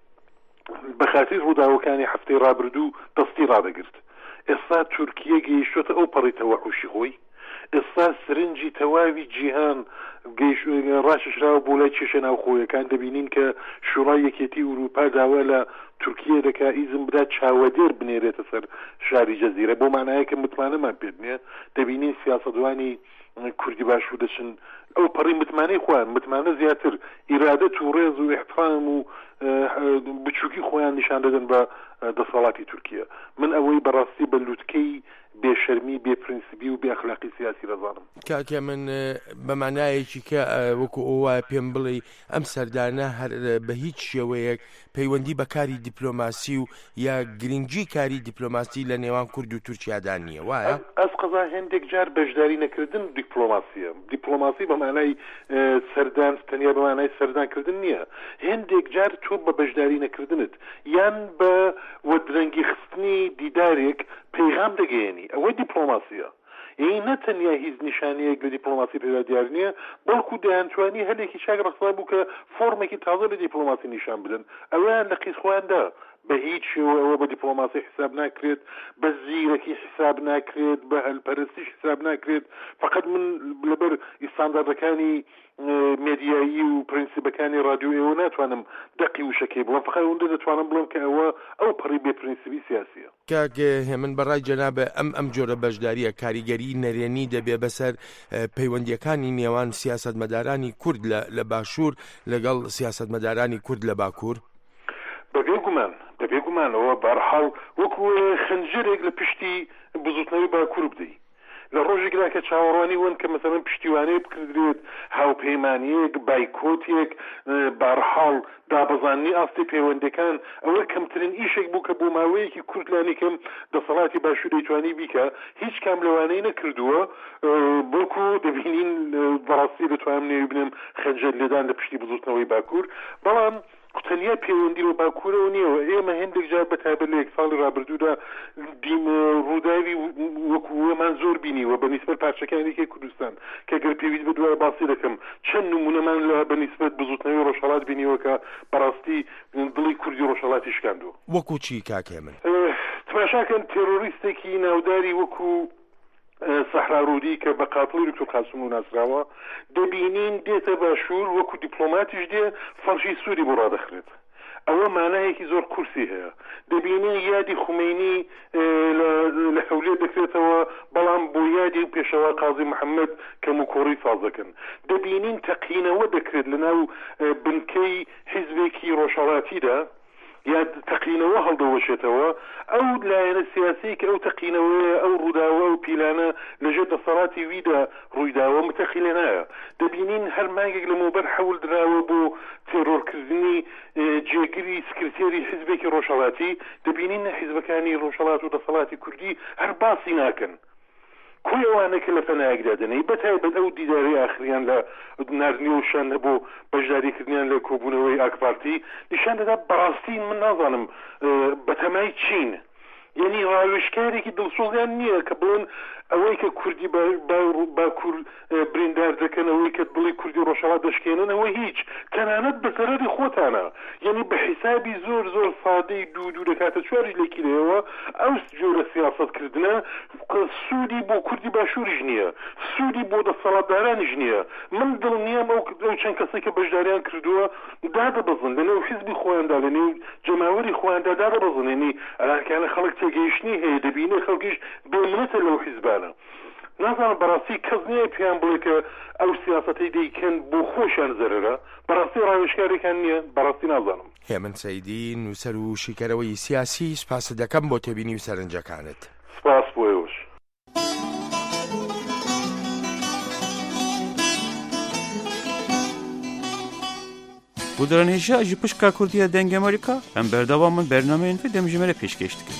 بەخاتیر ڕووداوەکانی هەفتەی ڕابردوو دەستی ڕادەگرت ئێستا تورکیە گەیشتوتە ئەو پەڕی تەوەحوشی خۆی ئێستا سرنجی تەواوی جیهان ڕاششراوە بۆ لای کێشە ناوخۆیەکان دەبینین کە شوڕای یەکێتی ئوروپا داوا لە تورکیە دەکا ئیزم بدا چاوەدێر بنێرێتە سەر شاری جەزیرە بۆ مانایە کە متمانەمان پێ نییە دەبینین سیاسەدوانی کوردی باشوور دەچن ئەو پەڕی متمانەی خۆیان متمانە زیاتر ئیرادەت و ڕێز و احترام و بچووکی خۆیان نیشان دەدەن بە دەسەڵاتی تورکیە من ئەوەی بەڕاستی بە لووتکەی بێشەرمی بێ پرینسیبی و بێ ئەخلاقی سیاسی دەزانم کاکە من بەمانایەکی کە وەکو ئەوە پێم بڵێ ئەم سەردانە هەر بە هیچ شێوەیەک پەیوەندی بە کاری دیپلۆماسی و یا گرنگجی کاری دیپلۆماسی لە نێوان کورد و تورکیادا نییە وایە ئەس قەزا هەندێک جار بەشداری نەکردن دیپلۆماسیە دیپلۆماسی بەمانای سەردان تەنیا بەمانای سەردانکردن نییە هەندێک جار تۆ بە بەشداری نەکردنت یان بە وەدرەنگی خستنی دیدارێک پەیغام دەگەیەنی ئەوە دیپلۆماسیە یعنی نەتەنیا هیچ نیشانەیەک لە دیپلۆماسی پێدا دیار نییە بەڵکو دەیانتوانی هەلێکی چاک ڕەخسا بوو کە فۆرمێکی تازە لە دیپلۆماسی نیشان بدەن ئەویان لە قیس خۆیاندا بە هیچ شێوە ئەوە بە دیپلۆماسی حساب ناکرێت بە زیرەکی حساب ناکرێت بە هەلپەرستیش حساب ناکرێت فقط من لەبەر ئیستانداردەکانی مێدیایی و پرینسیبەکانی رادیۆ ئێوە ناتوانم دەقی وشەکەی بڵم فقط ئەوەندە دەتوانم بڵم کە ئەو پەڕی بێ پرینسیبی سیاسیە کاکە هێمن بەڕای جەنابە ئەم جۆرە بەشداریە کاریگەری نەرێنی دەبێ بەسەر پەیوەندیەکانی نێوان سیاسەتمەدارانی کورد لە باشوور لەگەڵ سیاسەتمەدارانی کورد لە باکوور بەبێ گومانەوە بەرحاڵ وەکو خنجەرێک لە پشتی بزوتنەوەی باکوور بدەی لە ڕۆژێکدا کە چاوەڕوانی وەن کە مەسەڵەن پشتیوانەیە بکردرێت هاوپەیمانیەک بایکۆتێک بەرحاڵ دابەزاننی ئاستی پەیوەندەکان ئەوە کەمترین ئیشێک بوو کە بۆ ماوەیەکی کورتلانی کەم دەسەڵاتی باشوور دەیتوانی بیکە هیچ کام لەوانەی نەکردووە بۆکو دەبینین بەڕاستی دەتوانم نێوی بنم خەنجەر لێدان لە پشتی بزوتنەوەی باکوور بەڵام تەنیا پەیوەندی بە باکوورەوە نییەوە ئێمە هەندێک جار بەتابەت لە یەک ساڵی ڕابردوودا ڕووداوی وەکوەمان زۆر بینیوە بەنسبەت پارچەکانێکی کوردستان کە گەر پێویست بە دوای باسی دەکەم چەند نمونەمان لە بەنسبەت بزوتنەوەی ڕۆژهەڵات بینیوە کە بەڕاستی دڵی کوردی ڕۆژهەڵاتی شکاندووە وەکو چی کاکێ من تماشاکەن تێرۆریستێکی ناوداری وەکو سەحرارودی کە بە قاتڵی دکتۆر قاسم و ناسراوە دەبینین دێتە باشوور وەکو دیپلۆماتیش دێ فەرشی سووری بۆ ڕادەخرێت ئەوە مانایەکی زۆر کورسی هەیە دەبینین یادی خومینی لە هەولێر دەکرێتەوە بەڵام بۆ یادی پێشەوا قازی محەممەد کەم و کۆڕی ساز دەکەن دەبینین تەقینەوە دەکرێت لەناو بنکەی حیزبێکی ڕۆژهەڵاتیدا یا تەقینەوە هەڵدەوەشێتەوە ئەو لایەنە سیاسی کە ئەو تەقینەوەیە ئەو ڕووداوە و پیلانە لەژێر دەسەڵاتی ویدا ڕوویداوە متەخیلە نایە. دەبینین هەر مانگێک لە مۆبەر حەول درراوە بۆ تێرۆرکردنی جێگیری سکرتێری حیزبێکی ڕۆژهەڵاتی، دەبینین حیزبەکانی ڕۆژهەڵات و دەسەڵاتی کوردی هەر باسی ناکەن. کوی ئەوانە کە لە پەنایەکدا دەنێ بەتایبەت ئەو دیداری ئاخریان لە ناردنی و شان هەبوو بەشداریکردنیان لە کۆبوونەوەی ئاکپارتی نیشان دەدا بەڕاستی من نازانم بەتەمای چین، یعنی ڕاوێژکارێکی دڵسۆزیان نییە کە بڵێن ئەوەی کە کوردی باکوور بریندار دەکەن، ئەوەی کە دڵی کوردی ڕۆژهەڵات دەشکێنن، ئەوە هیچ تەنانەت بە زەرەری خۆتانە، یعنی بە حیسابی زۆر زۆر سادەی دوو دەکاتە چواری لێکی لێەوە ئەو جۆرە سیاسەتکردنە سوودی بۆ کوردی باشووریش نییە، سوودی بۆ دەسەڵاتدارانیش نییە. من دڵنیام ئەو چەند کەسێک کە بەشداریان کردووە دادەبەزن لەنێو حیزبی خۆیاندا لەنێو جەماوەری خۆیاندا دادەبەزن، یعنی ئەلانکانە خەڵک تێگەیشتنی هەیە دەبینێ خەڵکیش بێمنێتە لەو حیزبانە. نازانم بەڕاستی کەس نییە پێیان بڵێ کە ئەو سیاسەتەی دەیکەن بۆ خۆشیان زەرەرە، بەڕاستی ڕاوێژکارێکان نییە، بەڕاستی نازانم. هێمن سەیدی نووسەر و شیکەرەوەی سیاسی، سپاس دەکەم بۆ تێبینی و سەرنجەکانت. سپاس بۆیەوەش. Bu dönemde ji pişka Kurdiya deng Amerika em berdavamın bernameyên ve demjimere pêşkêş dikin.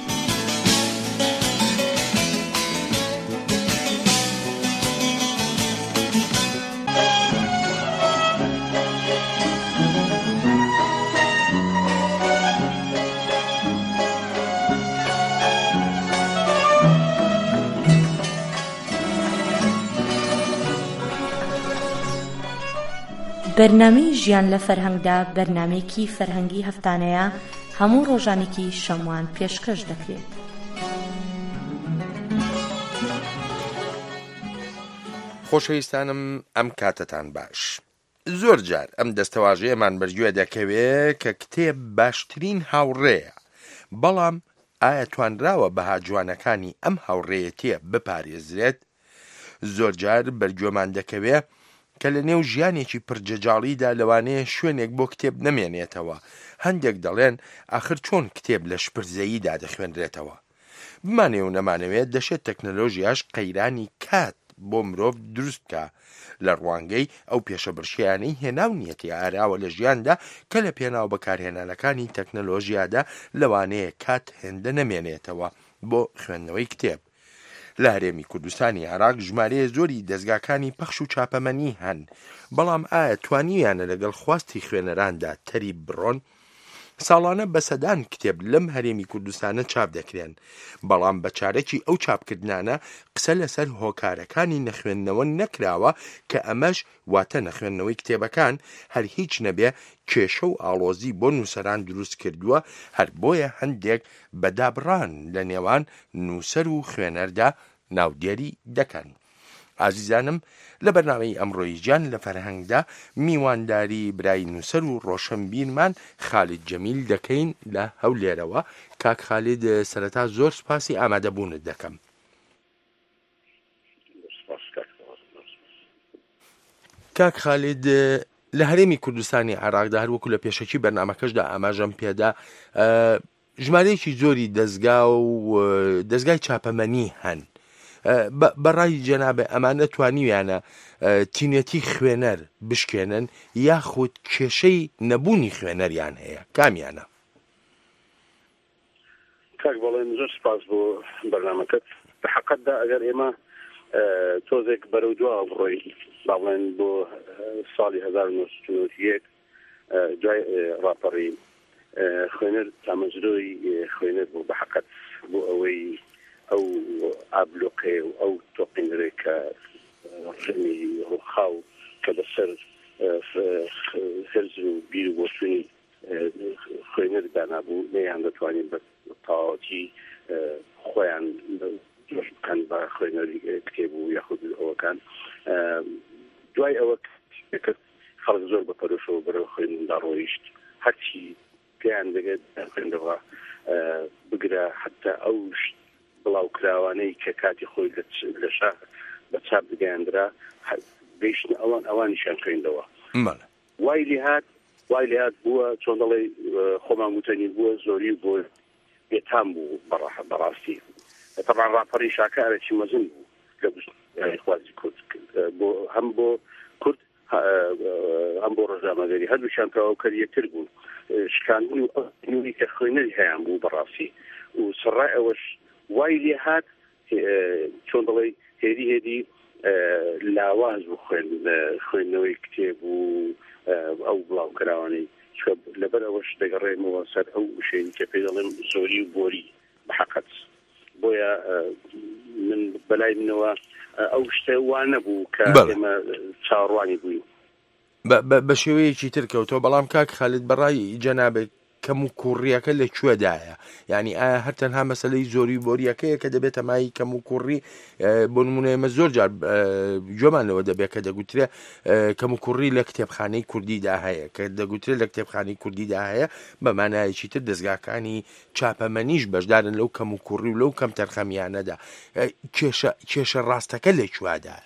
بەرنامەی ژیان لە فەرهەنگدا بەرنامەیەکی فەرهەنگی هەفتانەیە هەموو ڕۆژانێکی شەموان پێشکەش دەکرێت. خۆشەویستانم ئەم کاتتان باش. زۆر جار ئەم دەستەواژەیەمان بەرگوێ دەکەوێت کە کتێب باشترین هاوڕێیە، بەڵام ئایا توانراوە بەها جوانەکانی ئەم هاوڕێیەتیە بپارێزرێت؟ زۆر جار بەرگوێمان دەکەوێت کە لە نێو ژیانێکی پرجەجاڵیدا لەوانەیە شوێنێک بۆ کتێب نەمێنێتەوە. هەندێک دەڵێن ئاخر چۆن کتێب لە شپرزەییدا دەخوێنرێتەوە. بمانێ و نەمانەوێت دەشێت تەکنەلۆژیاش قەیرانی کات بۆ مرۆڤ دروست بکە لە ڕوانگەی ئەو پێشەبرشیانەی هێناو نیەتی ئاراوە لە ژیاندا کە لە پێناو بەکارهێنانەکانی تەکنەلۆژیادا لەوانەیە کات هێندە نەمێنێتەوە بۆ خوێندنەوەی کتێب. لە هەرێمی کوردستانی عێراق ژمارەیە زۆری دەستگاکانی پەخش و چاپەمەنی هەن، بەڵام ئایا توانیویانە لەگەڵ خواستی خوێنەراندا تەری بڕۆن؟ ساڵانە بەسەدان کتێب لەم هەرێمی کوردستانە چاپ دەکرێن، بەڵام بە چارەکی ئەو چاپکردانە قسە لەسەر هۆکارەکانی نەخوێندنەوە نەکراوە کە ئەمەش واتە نەخوێندنەوەی کتێبەکان هەر هیچ نەبێ کێشە و ئاڵۆزی بۆ نووسەران دروست کردووە، هەر بۆیە هەندێک بەدابڕان لە نێوان نووسەر و خوێنەردا ناودێری دەکەن. ئازیزانم، لە بەرنامەی ئەمڕۆی گیان لە فەرهەنگدا میوانداری برای نووسەر و ڕۆشنبیرمان خالید جەمیل دەکەین لە هەولێرەوە. کاک خالید، سەرەتا زۆر سپاسی ئامادەبوونت دەکەم. کاک خالید، لە هەرێمی کوردستانی عێراقدا هەروەکو لە پێشەکی بەرنامەکەشدا ئاماژەم پێدا ژمارەیەکی زۆری دەستگا و دەستگای چاپەمەنی هەن. بەڕای جەنابێ ئەمانە توانیویانە تینەتی خوێنەر بشکێنن یاخود کێشەی نەبوونی خوێنەریان هەیە؟ کامیانە؟ کاک بەڵێن زۆر سپاس بۆ بەرنامەکەت. بە حەقەتدا ئەگەر ئێمە تۆزێک بەرەو دوا بڕۆی باڵێن بۆ ساڵی 1991 دوای ڕاپەڕی خوێنەر تامەزرۆی خوێنەر بوو بە حەقەت بۆ ئەوەی ئەو ئابلۆقێ و ئەو تۆقینەرێک کە ڕژەمی ڕووخاو کە لەسەر هێرز و بیر و بۆچوونی خوێنەر دانابوو نەیان دەتوانین بە تەواوەتی خۆیان جۆش بکەن بە خوێنەری کتێب و یاخود ئەوەکان. دوای ئەوە خەڵک زۆر بە پەرۆشەوە بەرەو خوێندندا ڕۆیشت، هەرچی پێیان دەگەت خوێندەوە بگرە حتا ئەو بڵاوکراوانەی کە کاتی خۆی لە شار بە چاپ دەگەیاندرا گەیشتن ئەوانیشان خوێندەوە. وای لێ هات وای لات بووە چۆن دەڵێ خۆمان گوتنی بووە زۆری بۆ بێتام بوو بەڕاستی طبعا ڕاپەڕی شاکارێکی مەزن بوو لە خوازی کورد بۆ هەم بۆ کورد هەم بۆ ڕۆژنامەنووسی هەردووشیان تەواو یەکتر بوون شکاندن و نوری کە خوێنەری هەیان بوو بەڕاستی و سڕای ئەوەش وای لێ هات چۆن دەڵێ هێدی لاواز بوو خوێندنەوەی کتێب و ئەو بڵاوکراوانەی لەبەر ئەوەش دەگەڕێمەوە سەر ئەو شوێنی کە پێی دەڵێم زۆری و بۆری بەحەقەت بۆیە من بەلای منەوە ئەو شتە وان نەبوو کە ئێمە چاڕوانی بووین بە شێوەیەکی تر کەوتەوە بەڵام کاک خالد بەڕای جەنابێت کەم و کوڕیەکە لەکوێدایە یعنی ئایا هەر تەنها مەسلەی زۆری بۆریەکەیە کە دەبێتە مای کەم و کوڕی بۆ نمونە ئێمە زۆر جار گوێمانەوە دەبێت کە دەگوترێ کەم و کوڕی لە کتێبخانەی کوردیدا هەیە کە دەگوترێت لە کتێبخانەی کوردیدا هەیە بە مانایەکی تر دەستگاکانی چاپەمەنیش بەشدارن لەو کەم و کوڕی و لەو کەم تەرخەمیانەدا کێشە ڕاستەکە لەکوێدایە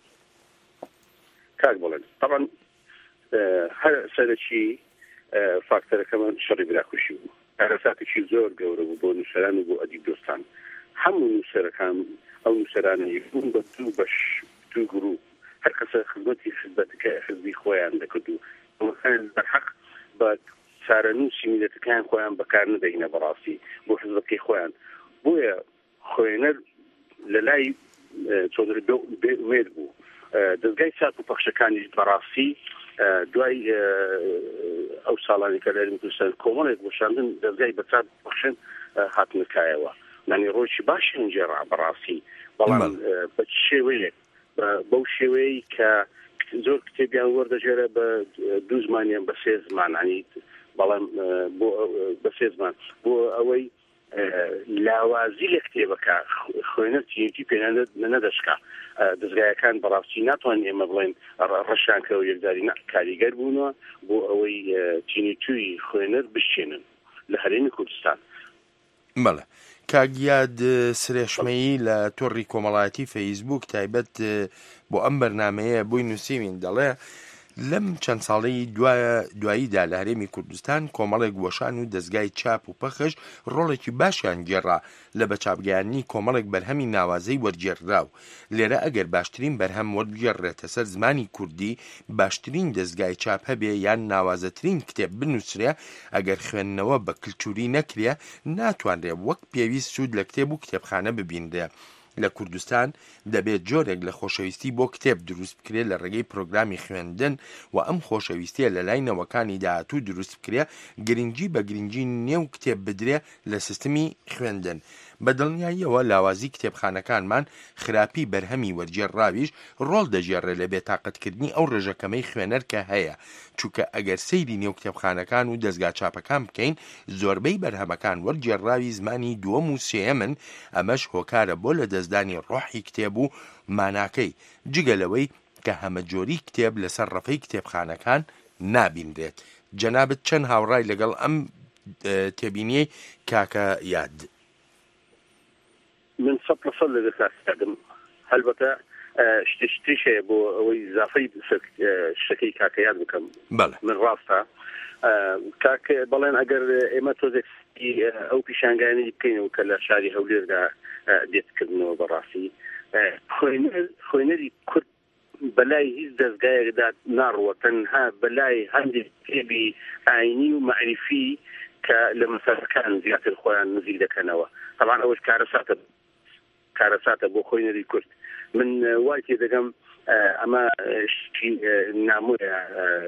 کاک بڵێن طبعا هەر سەرەکی فاکتەرەکەمان شەڕی براکوشی بوو ئارەساتێکی زۆر گەورە بوو بۆ نووسەران و بۆ ئەدیب دۆستان هەموو نووسەرەکان ئەو نووسەرانەی بوون بە دوو گروپ هەر کەسە خزمەتی خزمەتەکە حزبی خۆیان دەکرد و ئەوەکان بەرحەق بە چارەنووسی میلەتەکان خۆیان بەکار نەدەینە بەڕاستی بۆ حزبەکەی خۆیان بۆیە خوێنەر لە لای چۆدر بێئومێد بوو دەستگای چاپ و پەخشەکانی بەڕاستی دوای ئەو ساڵانی کە لەرم کوردستان کۆمەڵێک بۆشاندن دەستگای بە چاپ پەخشن هاتنکایەوە نانی ڕۆژی باشی ئەنجێڕا بەڕاستی بەڵام بە شێوەیەک بەو شێوەیە کە زۆر کتێبیان وەردەژێرە بە دوو زمانیان بە سێ زمانانی بەڵام بە سێ زمان بۆ ئەوەی لاوازی لە کتێبەکە خوێنەر تینتی پێیان نەدەشکا دەستگایەکان بەڕاستی ناتوان ئێمە بڵێن ڕەشانکەەوە یەکداری کاریگەر بوونەوە بۆ ئەوەی تینیتوی خوێنەر بشێنن لە هەرێمی کوردستان بەڵێ کاگیاد سرێشمەیی لە تۆڕی کۆمەڵایەتی فەیسبوک تایبەت بۆ ئەم بەرنامەیە بووی نووسیوین دەڵێ لەم چەند ساڵەی دواییدا لە هەرێمی کوردستان کۆمەڵێک وەشان و دەستگای چاپ و پەخش ڕۆڵێکی باشیان گێڕا لە بەچاپگەیاندنی کۆمەڵێک بەرهەمی ناوازەی وەرگێڕرا و لێرە ئەگەر باشترین بەرهەم وەرگێڕێتە سەر زمانی کوردی باشترین دەستگای چاپ هەبێ یان ناوازەترین کتێب بنووسرێ ئەگەر خوێندنەوە بە کلتوری نەکرێ ناتوانرێ وەک پێویست سوود لە کتێب و کتێبخانە ببیندرێ لە کوردستان دەبێت جۆرێک لە خۆشەویستی بۆ کتێب دروست بکرێت لە ڕێگەی پرۆگرامی خوێندن و ئەم خۆشەویستیە لە لای نەوەکانی داهاتوو دروست بکرێت گرنگی بە گرنگی نێو کتێب بدرێ لە سیستمی خوێندن بە دڵنیاییەوە لاوازی کتێبخانەکانمان خراپی بەرهەمی وەرگێڕاویش ڕۆڵ دەژێڕێ لە بێتاقەتکردنی ئەو ڕێژەکەمەی خوێنەر کە هەیە چونکە ئەگەر سەیری نێو کتێبخانەکان و دەستگا چاپەکان بکەین زۆربەی بەرهەمەکان وەرگێڕاوی زمانی دووەم و سێەمن ئەمەش هۆکارە بۆ لە دەستدانی ڕۆحی کتێب و ماناکەی جگەلەوەی کە هەمە جۆری کتێب لەسەر ڕەفەی کتێبخانەکان نابیندرێت جەنابەت چەند هاوڕای لەگەڵ ئەم تێبینیەی کاکە یاد من 100% لە دەستکردم هەلبەتە شتێشەیە بۆ ئەوەی زافەی شتەکەی کاکەیان بکەم من ڕاستە کاک بەڵێن ئەگەر ئێمە تۆزێکی ئەو پیشانگایانی بکەینەوە کە لە شاری هەولێردا دێتکردنەوە بەڕاستی خوێنەری کورد بەلای هیچ دەستگایەکدا ناڕوە تەنها بەلای هەندێک کتێبی ئاینی و معریفی کە لە مەسەرەکان زیاتر خۆیان نزیک دەکەنەوە طبعا ئەوەش کارەساتە بۆ خوێنەری کورد من وای تێ دەگەم ئەمە شتی نامۆیە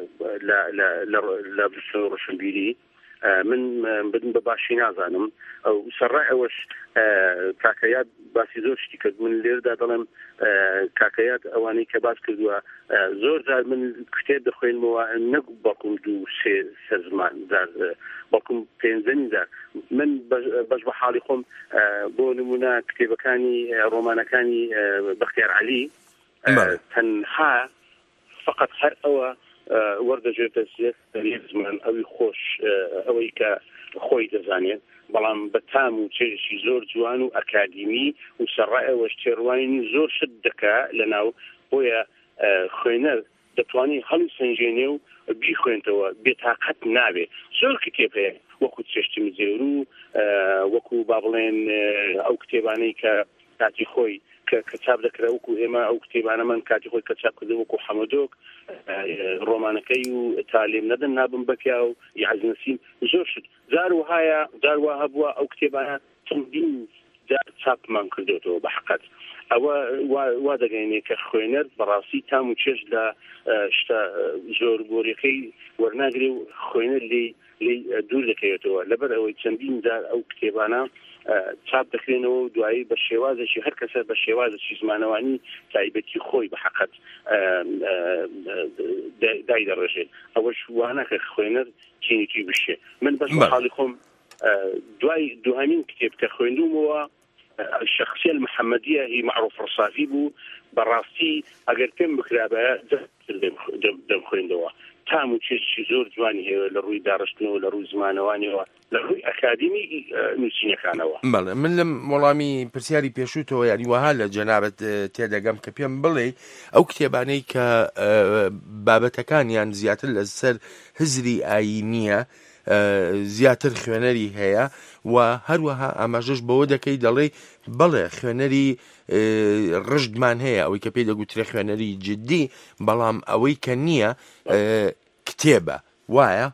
لە ڕۆشنبیری من بدن بە باشی نازانم ئەو سەرڕای ئەوەش کاکەیات باسی زۆر شتی کرد من لێردا دەڵێم کاکەیات ئەوانەی کە باس کردووە زۆر جار من کتێب دەخوێنمەوە نەک بەڵکوم دوو سێ زمان بەڵکوم پێنجەمی جار من بەش بە حاڵی خۆم بۆ نمونە کتێبەکانی ڕۆمانەکانی بەختیار عەلی تەنها فقط هەر ئەوە وەردەژێتە سێ زمان ئەوی خۆش ئەوەی کە خۆی دەزانێت بەڵام بە تام و چێژی زۆر جوان و ئەکادیمی و سەرڕای ئەوەش تێڕوانی زۆر شت دەکا لەناو بۆیە خوێنەر دەتوانێت هەڵی سنجێنێ و بیخوێنتەوە بێتاقەت نابێ زۆر کتێب هەیە وەکو چێشتی مزێرو وەکو با بڵێن ئەو کتێبانەی کە کاتی خۆی کە چاپ دەکرا وەکو ئێمە ئەو کتێبانەمان کاتی خۆی کە چاپ کردە وەکو حەمەدۆک ڕۆمانەکەی و تالێم نەدەن نابم بەکیا و یاعز نەسیم زۆر شت جار وها بووە ئەو کتێبانە چەندین جار چاپمان کردوێتەوە بە حقەت ئەوە وا دەگەینێ کە خوێنەر بەڕاستی تام و چێش لە شتە زۆر گۆریەکەی وەرناگرێ و خوێنەر لێ دوور دەکەوێتەوە لەبەر ئەوەی چەندین جار ئەو کتێبانە چاپ دەکرێنەوە و دوایی بە شێوازێکی هەر کەسە بە شێوازێکی زمانەوانی تایبەتی خۆی بە حقەت دای دەڕێژێت ئەوەش وانە کە خوێنەر چینێکی بشێ من بەس حاڵی خۆم دوای دوهامین کتێب کە خوێندومەوە الشخصية المحمدية هي معروف رصافي بو براستي اگر پێم بکرابە دەم خوێندەوە تام و چێشی زۆر جوانی هەیە لە ڕووی داڕشتنەوە لە ڕووی زمانەوانیەوە لە ڕووی ئەکادمی نووسینەکانەوە بەڵێ من لەم وەڵامی پرسیاری پێشوتەوە یاری وها لە جەنابەت تێدەگەم کە پێم بڵێ ئەو کتێبانەی کە بابەتەکانیان زیاتر لەسەر هزری ئاینیە زیاتر خوێنەری هەیە و هەروەها ئاماژەش بەوە دەکەی دەڵێ بەڵێ خوێنەری ڕژدمان هەیە ئەوەی کە پێی دەگوترێ خوێنەری جددی بەڵام ئەوەی کە نییە کتێبە وایە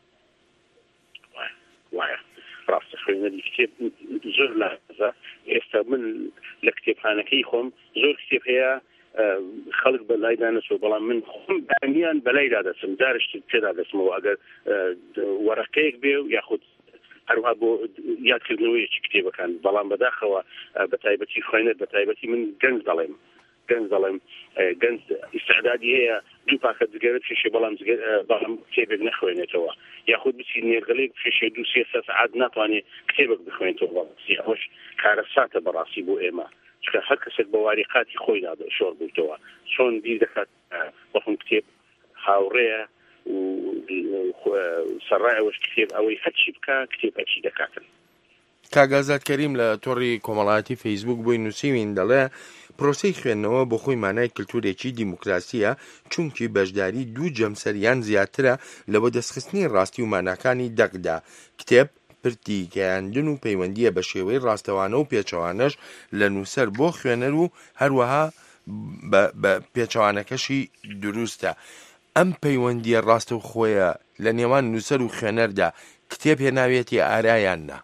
ڕاستە خوێنەری کتێب زۆر لازە ئێستا من لە کتێبخانەکەی خۆم زۆر کتێب هەیە خەڵک بەلای دانەچۆ بەڵام من خۆم بەیان بەلای دادەچم جارشتی پێدا دەچمەوە ئەگەر وەرەقەیەک بێ و یاخود هەروها بۆ یادکردنەوەیەکی کتێبەکان بەڵام بەداخەوە بە تایبەتی خوێنەر بە تایبەتی من گەنج دەڵێم گەنج ئیستعدادی هەیە دوو پاکە جگەرە پێشێ بەڵام کتێبێک نەخوێنێتەوە یاخود بچی نێرگەلێک پێشێ 2-3 سەعات ناتوانێت کتێبێک بخوێنێتەوە بەڵام ئەوەش کارە ساتە بەڕاستی بۆ ئێمە چکە هەر کەسێک بە واریقاتی خۆی شۆڕ بوویتەوە چۆن بیر دەکات بەخۆم کتێب هاوڕێیە سەرڕای ئەوەش کتێب ئەوەی هەرچی بکە کتێب هەرچی دەکاتن کاگازات کەریم لە تۆڕی کۆمەڵایەتی فەیسبوک بۆی نووسیوین دەڵێ پرۆسەی خوێندنەوە بۆ خۆی مانای کللتورێکی دیموکراسیە چونکی بەشداری دوو جەمسەریان زیاترە لەوە دەستخستنی ڕاستی و ماناکانی دەقدا کتێب پرتی گەیاندن و پەیوەندیە بە شێوەی ڕاستەوانە و پێچەوانەش لە نووسەر بۆ خوێنەر و هەروەها بە پێچەوانەکەشی دروستە ئەم پەیوەندیە ڕاستە و خۆیە لە نێوان نووسەر و خوێنەردا کتێب هێناوێتی ئارایاننا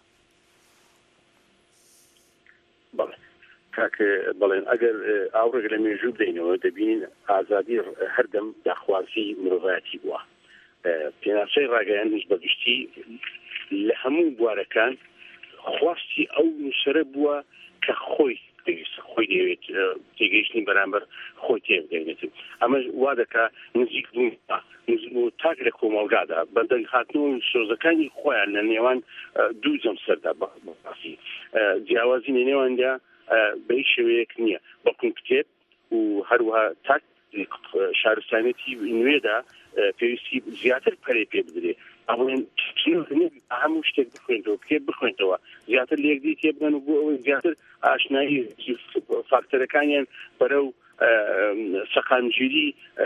کاکە بەڵێن ئەگەر ئاوڕێک لە مێژوو بدەینەوە دەبین ئازادی هەردەم داخوازی مرۆڤایەتی بووە پێناچەی ڕاگەیاندنش بەگشتی لە هەموو بوارەکان خواستی ئەو نووسەرە بووە کە خۆی دەوێت تێگەیشتنی بەرامبەر خۆی تێبگەێنێت ئەمە وا دەکا نزیک بوون تاک لە کۆمەڵگادا بەدەنگ هاتنەوە سۆزەکانی خۆیان لە نێوان دوو جەمسەردا بەڕاستی جیاوازی لە نێواندا بە هیچ شێوەیەک نییە بەڵکو کتێب و هەروەها تاک شارستانێتی نوێدا پێویستی زیاتر پەرێ پێ بدرێ ئەوڵێن هەموو شتێک بخوێنەوە کتێب بخوێنەوە زیاتر لێکدی تێبگەن و بۆ ئەوەی زیاتر ئاشنایی فاکتەرەکانیان بەرەو سەقامگیری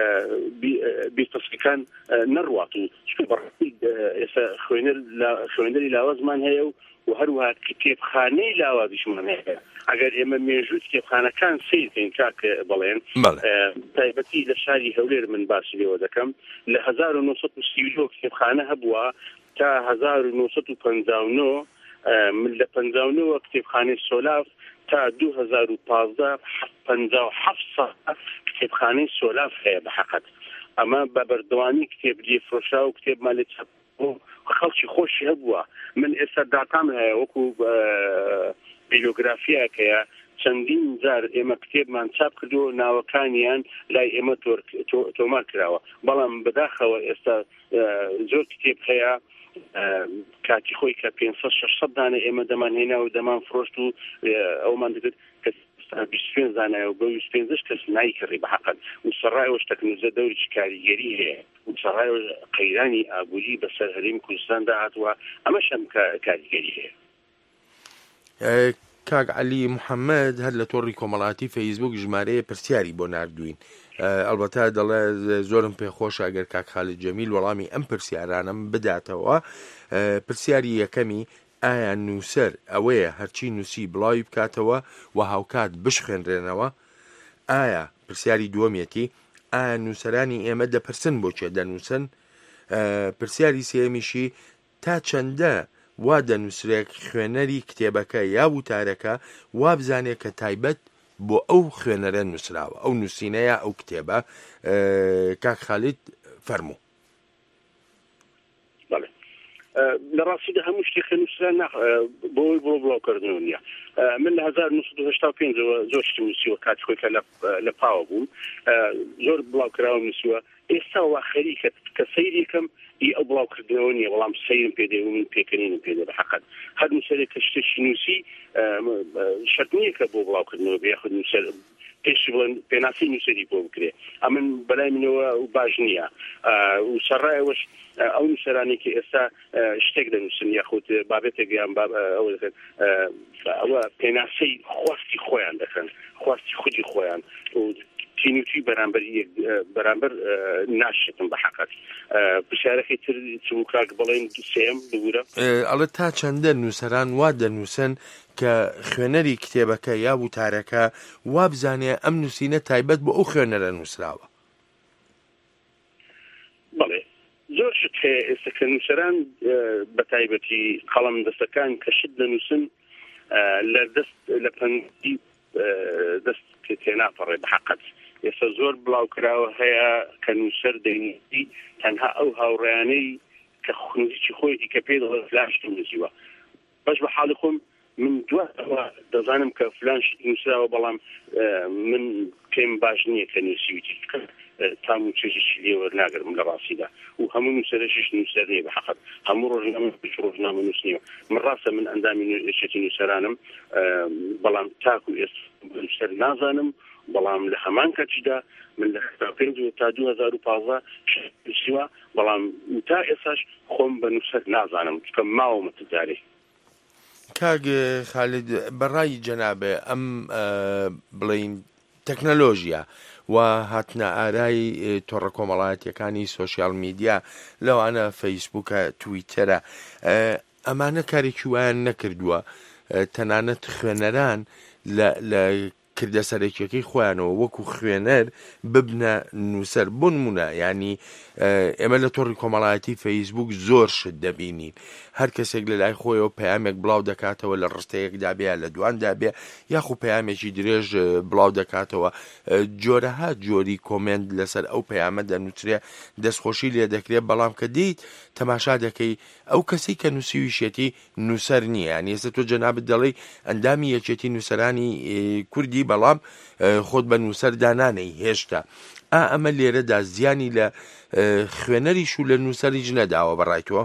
بیرپەسکەکان نەڕوات و ئێستا خوێنەری لاوازمان هەیە و هەروها کتێبخانەی لاوازیشمان هەیە ئەگەر ئێمە مێژوو کتێبخانەکان سیرکەین کاکە بڵێن تایبەتی لە شاری هەولێر من باسی لێوە دەکەم لە 1930 کتێبخانە هەبووە تا 1959 من لە 59 کتێبخانەی سۆلاف تا 2015 57 کتێبخانەی سۆلاف هەیە بە حقەت ئەمە بە بەردەوانی کتێب لێفرۆشا و کتێب مالێت خەڵکی خۆشی هەبووە من ئێستا داکام هەیە وەکو بیلیۆگرافیاکەیە چەندین جار ئێمە کتێبمان چاپ کردو ناوەکانیان لای ئێمە تۆمار کراوە بەڵام بەداخەوە ئێستا زۆر کتێب هەیە کاتی خۆی کە 500-600 دانە ئێمە دەمانهێنا و دەمان فرۆشت و ئەومان دەکرد کە 25 زانایە و بە 25 کەس نایکڕی بە حەقەت و سەرڕایەوەش تەکنۆلۆژیا دەوری کاریگەری هەیە و سەرڕایەوە قەیرانی ئابووری بەسەر هەرێمی کوردستاندا هاتووە ئەمەش هەم کاریگەری هەیە کاک علی محەممەد هەر لە تۆڕی کۆمەڵاتی فەیسبوک ژمارەیە پرسیاری بۆ نردوین ئەلبەتە دەڵێ زۆرم پێخۆش ئەگەر کاک خالید جەمیل وەڵامی ئەم پرسیارانم بداتەوە. پرسیاری یەکەمی ئایا نووسەر ئەوەیە هەرچی نووسی بڵاوی بکاتەوە و هاوکات بشخێنرێنەوە؟ ئایا پرسیاری دووەمێتی ئایا نووسەرانی ئێمە دەپرسن بۆچێ دەنووسن؟ پرسیاری سێمیشی تا چەندە وا دەنووسرێک خوێنەری کتێبەکە یا وتارەکە وا بزانێت کە تایبەت بۆ ئەو خوێنەرە نووسراوە ئەو نووسینەیە ئەو کتێبە. کاک خالید فەرموو. لە ڕاستیدا هەموو شتێک نووسران بۆی بۆ بڵاوکردنەوە نییە. من لە 1985 زۆر شتم نووسیوە کات خۆی کە لە پاوە بووم زۆر بڵاوکراوە نووسیوە. ئێستا وا خەریکە کە سەیرێکم ئەو بڵاوکردنەوە نییە بەڵام سەیرم پێدێ و من پێکەنینم پێدێ بەحەقەت هەر نووسەرێک کە شتێکی نووسی شەرت نییە کە بۆ بڵاوکردنەوە بێ یاخود نووسەر پێشی بڵێن پێناسی نووسەری بۆ بکرێ ئەمن بەلای منەوە و باش نییە و سەرڕایەوەش ئەو نووسەرانێکی ئێستا شتێک دەنووسن یاخود بابێتێک یان ئەوە دەکەن ئەوە پێناسەی خواستی خۆیان دەکەن خواستی خودی خۆیان تینوتی بەرامبەر ناشتم بە حقت پرسیارەکەی تر چووکاک بڵێن سێم بگورە ئەڵە تا چەندە نووسەران وا دەنووسن کە خوێنەری کتێبەکە یا وتارەکە وا بزانێ ئەم نووسینە تایبەت بۆ ئەو خوێنەرە نووسراوە؟ بەڵێ زۆر شت هەیە ئێستا کە نووسەران بە تایبەتی قەڵەم دەستەکان کە شت دەنووسن لە پەنجی دەست تێناپەڕێ بە حقت. ئێستا زۆر بڵاوکراوە هەیە کە نووسەر دەینووسی تەنها ئەو هاوڕێیانەی کە خوندیی خۆیەتی کە پێ دەڵێت فلان نووسیوە باش بە حاڵی خۆم من دواتەوە دەزانم کە فلان نووسراوە بەڵام من پێم باش نییە کە نووسیوتی تام و چێژی لێوە ناگرم لە ڕاستیدا و هەموو نووسەرەشیش نووسەر نیە بە حقت هەموو ڕۆژنامە نووسنیوە. من ڕاستە من ئەندامی نوێشێتی نووسەرانم بەڵام تاکو نووسەر نازانم بەڵام لە هەمان کەچدا من لە 1995 تا 2015 نووسیوە بەڵام تا ئێساش خۆم بە نووسەر نازانم چکە ماوەمە تجارێ. کاک خالید بەڕای جەنابێ ئەم بڵین تەکنەلۆژیە و هاتنە ئارای تۆڕە کۆمەڵایەتیەکانی سۆشیال میدیا لەوانە فەیسبووکە تویتەرە ئەمانە کارێکی وایان نەکردووە تەنانەت خوێنەران لە کردەسەرێکیەکەی خۆیانەوە وەکو خوێنەر ببنە نووسەر بۆ نمونە ینی ئێمە لە تۆڕی کۆمەڵایەتی فەیسبوک زۆر شت دەبینین هەر کەسێک لە لای خۆیەوە پەیامێک بڵاو دەکاتەوە لە ڕستەیەکدا بێ لە دواندا بێ یاخو پەیامێکی درێژ بڵاو دەکاتەوە جۆرەها جۆری کۆمنت لەسەر ئەو پەیامە دەنووسرێ دەستخۆشی لێ دەکرێت بەڵام کە دیت تەماشا دەکەی ئەو کەسی کە نووسیویشێتی نووسەر نییە ینی ئێستا تۆ جەنابەت دەڵێی ئەندامی یەکێتی نووسەرانی کوردی بەڵام خۆت بە نووسەر دانانەی هێشتا ئەمە لێرەدا زیانی لە خوێنەریش و لە نووسەریش نەداوە بەڕای تۆ؟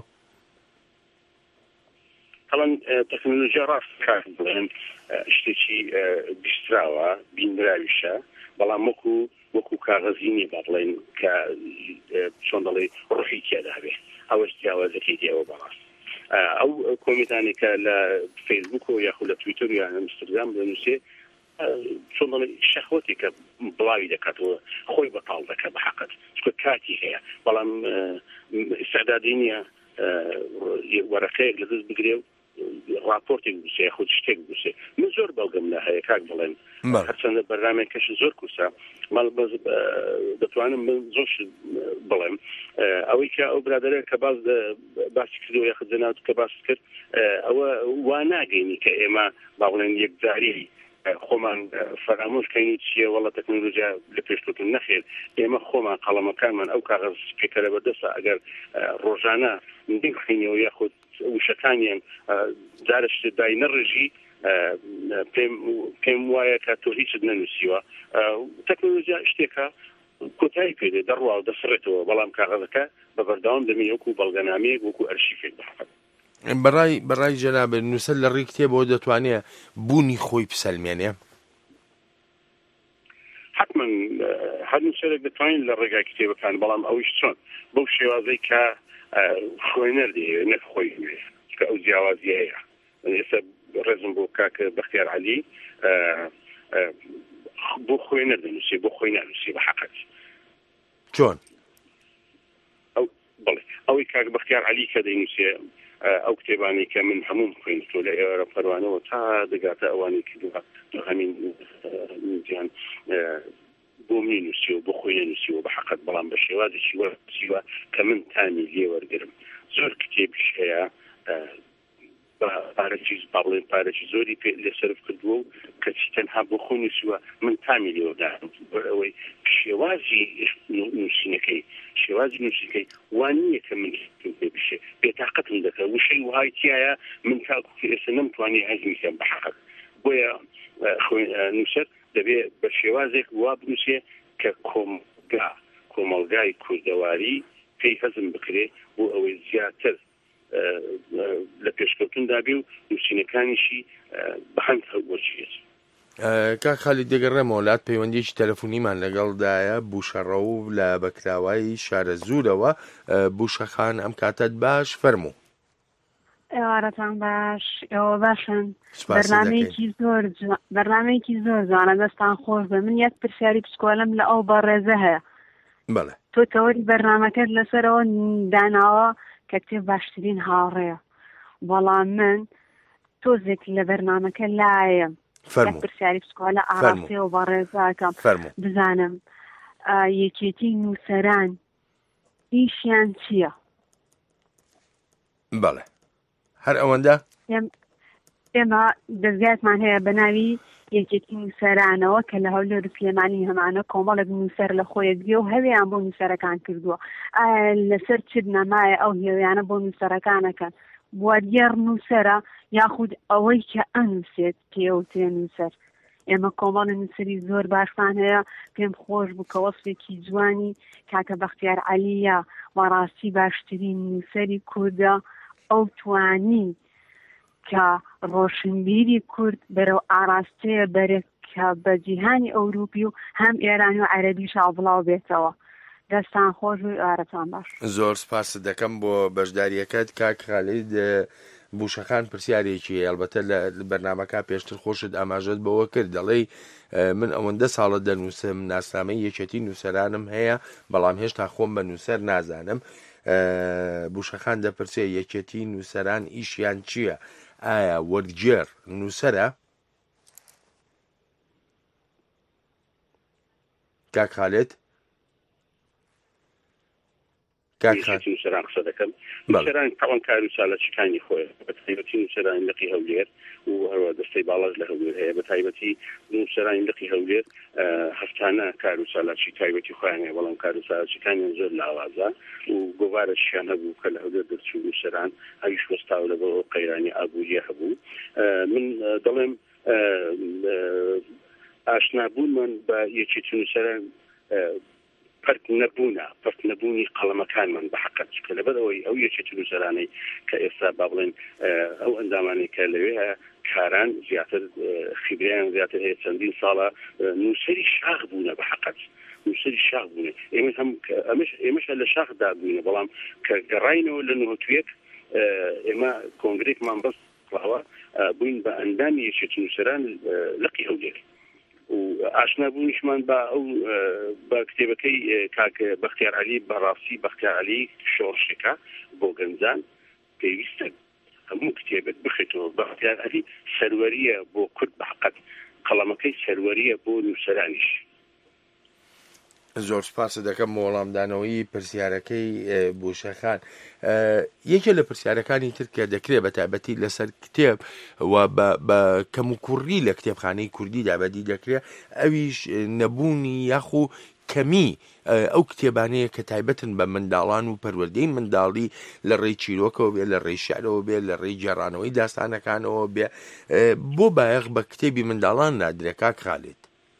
طبعا تەکنۆلۆژیا ڕاست کار بڵێن شتێکی بیستراوە بینراویشە بەڵام وەکو کاغەزی نیە با بڵێن کە چۆن دەڵێ ڕۆحی تێدا هەبێ ئەوەش جیاوازەکەی دێەوە بەڕاست ئەو کۆمیتانی کە لە فەیسبوک و یاخود لە تویتەر یان ئینستاگرام دەنووسێ چۆن دەڵێ شەهوەتی کە بڵاوی دەکاتەوە خۆی بەتاڵ دەکات بە حەقت چکە کاتی هەیە بەڵام ئیستعدادی نییە وەرەقەیەک لەدەست بگرێ و راپۆرتێک بووسێ خود شتێک بووسێ من زۆر بەڵگەم لە هەیە کاک بڵێن هەرچەندە بەرنامێکەش زۆر کورسە دەتوانم من زۆر بڵێم ئەوەی کە ئەو برادەرە کە باسی کردو یاخود جەناب کە باس کرد ئەوە وا ناگەینی کە ئێمە با بڵێن یەکجاری خۆمان فەرامۆشکەین چییە وەڵە تەکنۆلۆژیا لە پێشکەوتن نەخێر ئێمە خۆمان قەڵەمەکانمان ئەو کاغەز پێکەرە بەدەستە ئەگەر ڕۆژانە بخینەوە یاخود وشەکانیان جارش دای نەڕژی پێم وایە کە تۆ هیچت نەنووسیوە تەکنۆلۆژیا شتێکە کۆتایی پێدێ دەڕوا و دەسڕێتەوە بەڵام کاغەزەکە بە بەردەوام دەمێ وەکو بەڵگەنامەیەک وەکو ئەرشیفێک بحەقەت بەڕای جەنابێ نووسەر لە ڕێی کتێبەوە دەتوانێت بوونی خۆی بسەلمێنێ حتما هەر نووسەرێک دەتوانین لە ڕێگای کتێبەکان بەڵام ئەویش چۆن بەو شێوازەی کە خوێنەر دێ نەک خۆی کە ئەو جیاوازی هەیە ئێستا ڕێزم بۆ کاکە بەختیار عەلی بۆ خۆی نەدەنووسێ بۆ خۆی نانووسێ بە حەقەت چۆن بڵێ ئەوەی کاک بەختیار عەلی کە دەینووسێ ئەو کتێبانی کە من هەموم خوێنتۆ لە ئێوە پەروانەوە تا دەگاتە ئەوانی کردووە هەمین جیان بۆ منی نووسیوە بۆ خۆی نەنووسیوە بە حەقەت بەڵام بە شێوازێکی وەرسیوە کە من تانی لێ وەرگرم زۆر کتێبیش هەیە بڵێن پارێکی زۆری پێ لێسەرف کردووە و کەچی تەنها بۆ خۆی نووسیوە من تامی لێوەدارم ئەوەی شێوازی نووسینەکەی شێوازی نووسیەکەی وان نییە کە من پێ بشێ بێتاقەتم دەکە وشەی وهای تایە من تاکو ئێستا نەمتوانی هەزمی کەم بە حەقەت بۆیە نووسەر دەبێت بە شێوازێک وا بنووسێ کە کۆمەڵگای کوردەواری پێی هەزم بکرێ بۆ ئەوەی زیاتر لە پێشکەوتندا بێ و نووسینەکانیشی بە هەند هەڵوەچێت کاک خالیت دەگەڕێمە وڵات پەیوەندیی تەلەفۆنیمان لەگەڵدایە بوشەڕە و لە بەکراوای شارە زوورەوە بوشەخان ئەم کاتت باش فەرموو ئێوارەتان باش ئێوە باشن بەرنامەیەکی زۆر جوانە دەستان خۆش بە من یەک پرسیاری پسکۆلم لە ئەو بەڕێزە هەیە بەڵێ تۆ تەوەری بەرنامەکەت لەسەرەوە داناوە کە کتێب باشترین هاوڕێیە بەڵام من تۆزێک لە بەرنامەکە لایەم پرسیاری پسکۆلە ئاراستێ و بەڕێزاکەم بزانم یەکێتی نووسەران ئیشیان چییە؟ بەڵێ هەر ئەوەندە ئێمە دەستگایەکمان هەیە بە ناوی یەکێتی نووسەرانەوە کە لە هەولێر و سلێمانی هەمانە کۆمەڵێک نووسەر لە خۆیە گوێ و هەویان بۆ نووسەرەکان کردووە ئایا لەسەر چ نەمایە ئەو هێویانە بۆ نووسەرەکانەکەن بوادیار نووسەرە یاخود ئەوەی کە ئەنووسێت پێوتێ نووسەر ئێمە کۆمەڵی نووسەری زۆر باشمان هەیە پێم خۆش بوو کە وەسفێکی جوانی کاکە بەختیار عەلیە وەڕاستی باشترین نووسەری کوردە ئەو توانی کە ڕۆشنبیری کورد بەرەو ئاراستەیە بەرە کە بە جیهانی ئەوروپی و هەم ئێرانی و عەرەبی شاڵبڵاو بێتەوە دەستان خۆش و ئارەتان باش زۆر سپاس دەکەم بۆ بەشداریەکەت کاک خالید بوشەخان پرسیارێکی ئەلبەتە لە بەرنامەکە پێشتر خۆشت ئاماژەت بەوە کرد دەڵێ من ئەوەندە ساڵە دەنووسم ناسنامەی یەکێتی نووسەرانم هەیە بەڵام هێشتا خۆم بە نووسەر نازانم بوشەخان دەپرسێ یەکێتی نووسەران ئیشیان چییە؟ ئایا وەرگێر نووسەرە؟ کاک خالێت نووسەران قسە دەکەم نووسەران تاوان کار و چالەچەکانی خۆیان بە تایبەتی نووسەرانی لقی هەولێر و هەروە دەستەی باڵغ لە هەولێر هەیە بە تایبەتی نووسەرانی لقی هەولێر هەفتانە کار و چالاکی تایبەتی خۆیان هەیە بەڵام کار و چالاکیەکانیان زۆر لاوازە و گۆڤارەشیان هەبوو کە لە هەولێر دەرچوو نووسەران ئەویش وەستاو لەگەڵ قەیرانی ئابووریە هەبوو من دەڵێم ئاشنابوونمان بە یەکێتی نووسەران پەرت نەبوونی قەڵەمەکانمان بە حەقەت کە لەبەرەوەی ئەو یەکێتی نووسەرانەی کە ئێستا با بڵێن ئەو ئەندامانەی کە لەوێ هەیە کاران زیاتر خیبریان زیاتر هەیە چەندین ساڵە نووسەری شاخ بوونە بە حەقەت نووسەری شاخ بوونە ئێمەش لە شاخدا بووینە بەڵام کە گەڕاینەوە لە نوهەتویەک ئێمە کۆنگرێکمان بەس کڵاوە بووین بە ئەندامی یەکێتی نووسەران لقی هەولێر و ئاشنابوونیشمان بە ئەو بە کتێبەکەی کاک بەختیار عەلی بەڕاستی بەختیار عەلی شۆڕشەکە بۆ گەنجان پێویستە هەموو کتێبێت بخێتەوە بەختیار عەلی سەروەریە بۆ کورد بە حەقەت قەڵەمەکەی سەروەریە بۆ نووسەرانیش زۆر سپاس دەکەم وەڵامدانەوەی پرسیارەکەی بوشەخان یەکێ لە پرسیارەکانی ترکە دەکرێت بە تایبەتی لەسەر کتێب و بە کەم و کوڕی لە کتێبخانەی کوردی دابەدی دەکرێت ئەویش نەبوونی یاخو کەمی ئەو کتێبانەیە کە تایبەتن بە منداڵان و پەروەردەی منداڵی لە ڕێی چیرۆکەوە بێ لە ڕێی شارەوە بێ لە ڕێی جێڕانەوەی داستانەکانەوە بێ بۆ بایەخ بە کتێبی منداڵان نادرێت کاک خالید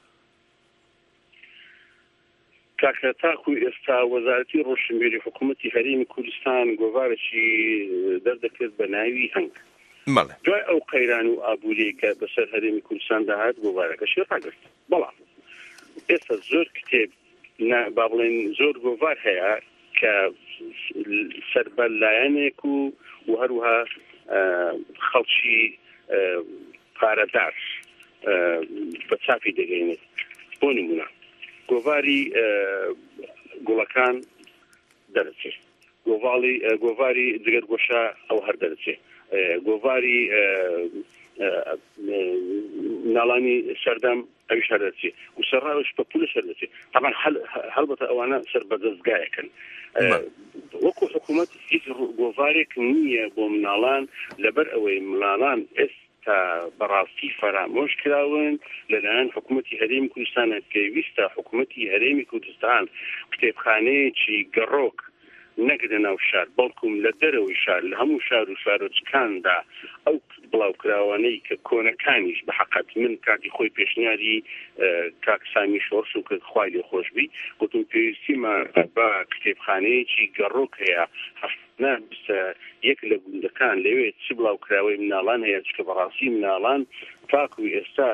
کاکە تاکو ئێستا وەزارەتی ڕۆشنبیری حکوومەتی هەرێمی کوردستان گۆڤارێکی دەردەکرد بە ناوی هەنگ دوای ئەو قەیران و ئابووری کە بەسەر هەرێمی کوردستان داهات گۆڤارەکە شێڕاگرت بەڵام ئێستا زۆر کتێب با بڵێن زۆر گۆڤار هەیە کە سەربەر لایەنێک و هەروەها خەڵکی پارەدار بە چاپی دەگەینێت بۆ نمونە گۆڤاری گوڵەکان دەرەچێت گۆڤاری جگەرگۆشە ئەو هەر دەرەچێت گۆڤاری ناڵانی سەردەم ئەویش هەر دەرەچێت و سەرڕاوش بە پولش هەر دەرەچێت طبعا هەڵبەتە ئەوانە سەر بەدەستگایەکەن وەکو حکوومەت هیچ گۆڤارێک نییە بۆ مناڵان لەبەر ئەوەی مناڵان تا بەڕاستی فەرامۆش کراون لەلایەن حکوومەتی هەرێمی کوردستانە پێویستە حکوومەتی هەرێمی کوردستان کتێبخانەیەکی گەڕۆک نەک لە ناو شار بەڵکوم لە دەرەوەی شار لە هەموو شار و شارۆچکاندا ئەو بڵاوکراوانەی کە کۆنەکانیش بە حەقەت من کاتی خۆی پێشنیاری کاک سامی شۆرس و کە خوای لێ خۆشبی گوتم پێویستیمان بە کتێبخانەیەکی گەڕۆک هەیە یەک لە گوندەکان لەوێت چ بڵاوکراوەی مناڵان هەیە چکە بەڕاستی مناڵان تاکو ئێستا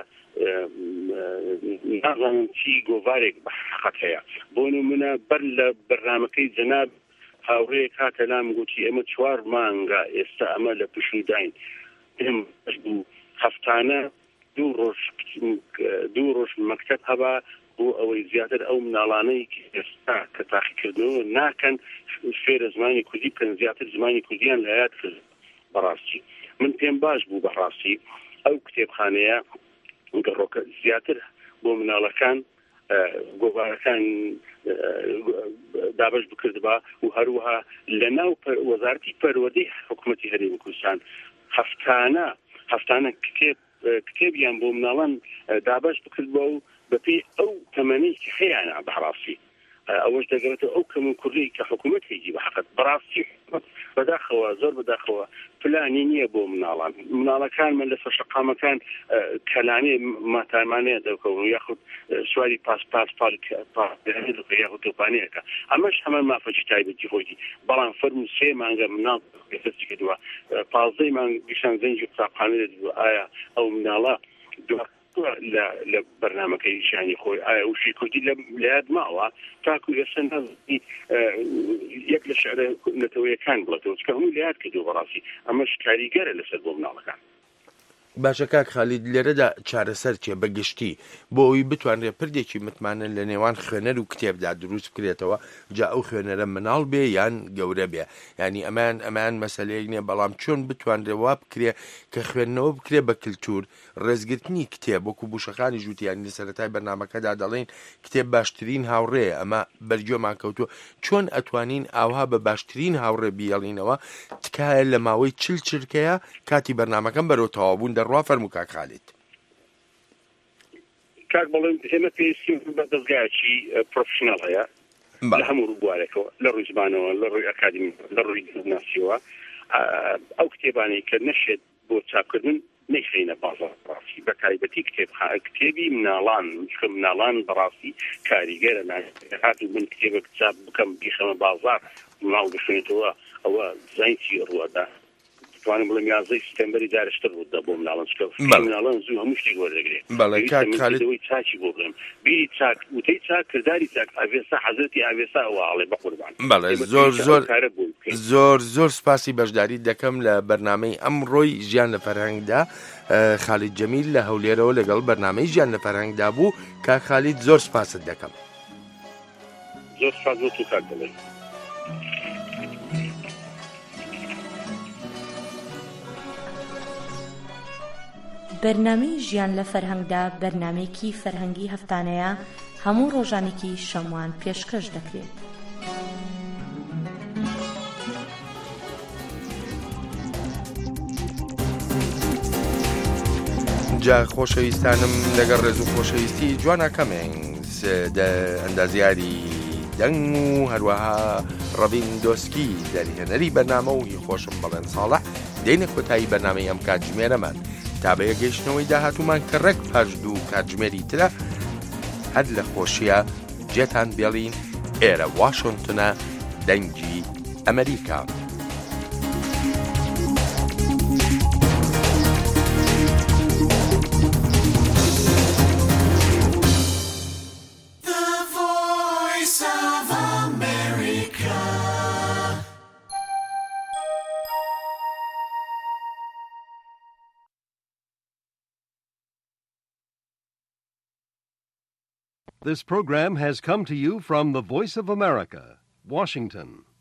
نازانم چی گۆڤارێک بە حەقەت هەیە بۆ نمونە بەر لە بەرنامەکەی جەناب هاوڕێک هاتە لام گوتی ئێمە 4 مانگە ئێستا ئەمە لە پشوداین بوو هەفتانە 2 ڕۆژ مەکتەب هەبا بۆ ئەوەی زیاتر ئەو مناڵانەی ئێستا کە تاقیکردنەوە ناکەن فێرە زمانی کوردی بکەن زیاتر زمانی کوردیان لە یاد کرد بەڕاستی من پێم باش بوو بەڕاستی ئەو کتێبخانەیە گەڕۆکە زیاتر بۆ مناڵەکان گۆڤارەکان دابش بکردبا و هەروەها لە ناو وەزارەتی پەروەردەی حکوومەتی هەرێمی کوردستان هەفتانە کتێبیان بۆ مناڵان دابش بکردبا و بەپێی ئەو تەمەنەی کە هەیەە بەڕاستی ئەوەش دەگەڕێتەوە ئەو کەم و کوردی کە حکوومەت هێگی بە حەقەت بەڕاستی بەداخەوە زۆر بەداخەوە پلانی نییە بۆ مناڵەکانمان لەسەر شەقامەکان کەلانێ ماتارمانەیە دەکەون یاخود سواری یاخود تۆپانەیەەکە ئەمەش هەمان مافەتی تایبەتی خۆیی بەڵام فەرمو 3 مانگە مناڵ دەستی کردووە 15 مانگ گشان زەنجی قوتابخانە دەدووە ئایا ئەو مناڵە لە بەرنامەکەی شانی خۆی ئایا وشی کوردی لە یاد ماوە تاکو ئێستا نازانی یەک لە شعرە نەتەوەیەکان بڵێتەوە چکە هەموو لە یاد کردو بەڕاستی ئەمەش کاریگەرە لەسەر بۆ مناڵەکان باشە کاک خالید لێرەدا چارەسەر چێ بەگشتی بۆ ئەوی بتوانرێ پردێکی متمانە لە نێوان خوێنەر و کتێبدا دروست بکرێتەوە جا ئەو خوێنەرە مناڵ بێ یان گەورە بێ ینی ئەمان مەسەلەیەک نییە بەڵام چۆن بتوانرێ وا بکرێ کە خوێندنەوە بکرێ بە کللتور ڕێزگرتنی کتێب وەکو بوشەکانی ژووتیانی سەرەتای بەرنامەکەدا دەڵێن کتێب باشترین هاوڕێ ئەمە بەرگۆمان کەوتووە چۆن ئەتوانین ئاوا بە باشترین هاوڕێ بیاڵینەوە تکایە لە ماوەی چرکەیە کاتی بەرنامەکەم بەرەو تەواوبوون دەڕوا فەرموو کاک خالید کاک بەڵێن ئێمە پێویستی بە دەستگایەکی پرۆفشناڵ هەیە لە هەموو ڕووبوارێکەوە لە ڕووی زمانەوە لە ڕووی ئەکادمی لە ڕووی ناسیەوە ئەو کتێبانەی کە نەشێت بۆ چاپکردن نەیخینە بازار ڕاستی بە تایبەتی کتێبی مناڵان چکە مناڵان بەڕاستی کاریگەرە هات و من کتێبێک چاپ بکەم بیخەمە بازار مناڵ بشوێنێتەوە ئەوە زانیی ڕووەدا توانم بڵێم 11 سپتێمبەری جارشتر ڕوودا بۆ مناڵان چکە مناڵان زوو هەموو شتێک وەردەگرێت بەڵێ کاک خالید چاکی بۆ بڵێم بیری چاک وتەی چاک کردداری چاک ئاوێسا حەزرەتی ئاوێسا ئەوواڵێ بە قوربان بەڵێ زۆر سپاسی بەشداری دەکەم لە بەرنامەی ئەمڕۆی ژیان لە فەرهەنگدا خالید جەمیل لە هەولێرەوە لەگەڵ بەرنامەی ژیان لە فەرهەنگدا بوو کاک خالید زۆر سپاست دەکەم زۆر سپاس بۆ تو کاک دەڵێ بەرنامەی ژیان لە فەرهەنگدا بەرنامەیەکی فەرهەنگی هەفتانەیە هەموو ڕۆژانێکی شەموان پێشکەش دەکرێت. جا خۆشەویستانم لەگەڵ ڕێز و خۆشەویستی جوانەکەمێن ئەندازیاری دەنگ و هەروەها ڕەڤین دۆسکی دەریهێنەری بەرنامە و هی خۆشم بەڵێن ساڵح دێنە کۆتایی بەرنامەی ئەم کاتژمێرەمان تا بە یەگەیشتنەوەی داهاتوومان کە ڕێک پاش دوو کاتژمێری ترە هەر لە خۆشیە جێتان بێڵین ئێرە واشنتنە دەنگی ئەمریکا. This program has come to you from the Voice of America, Washington.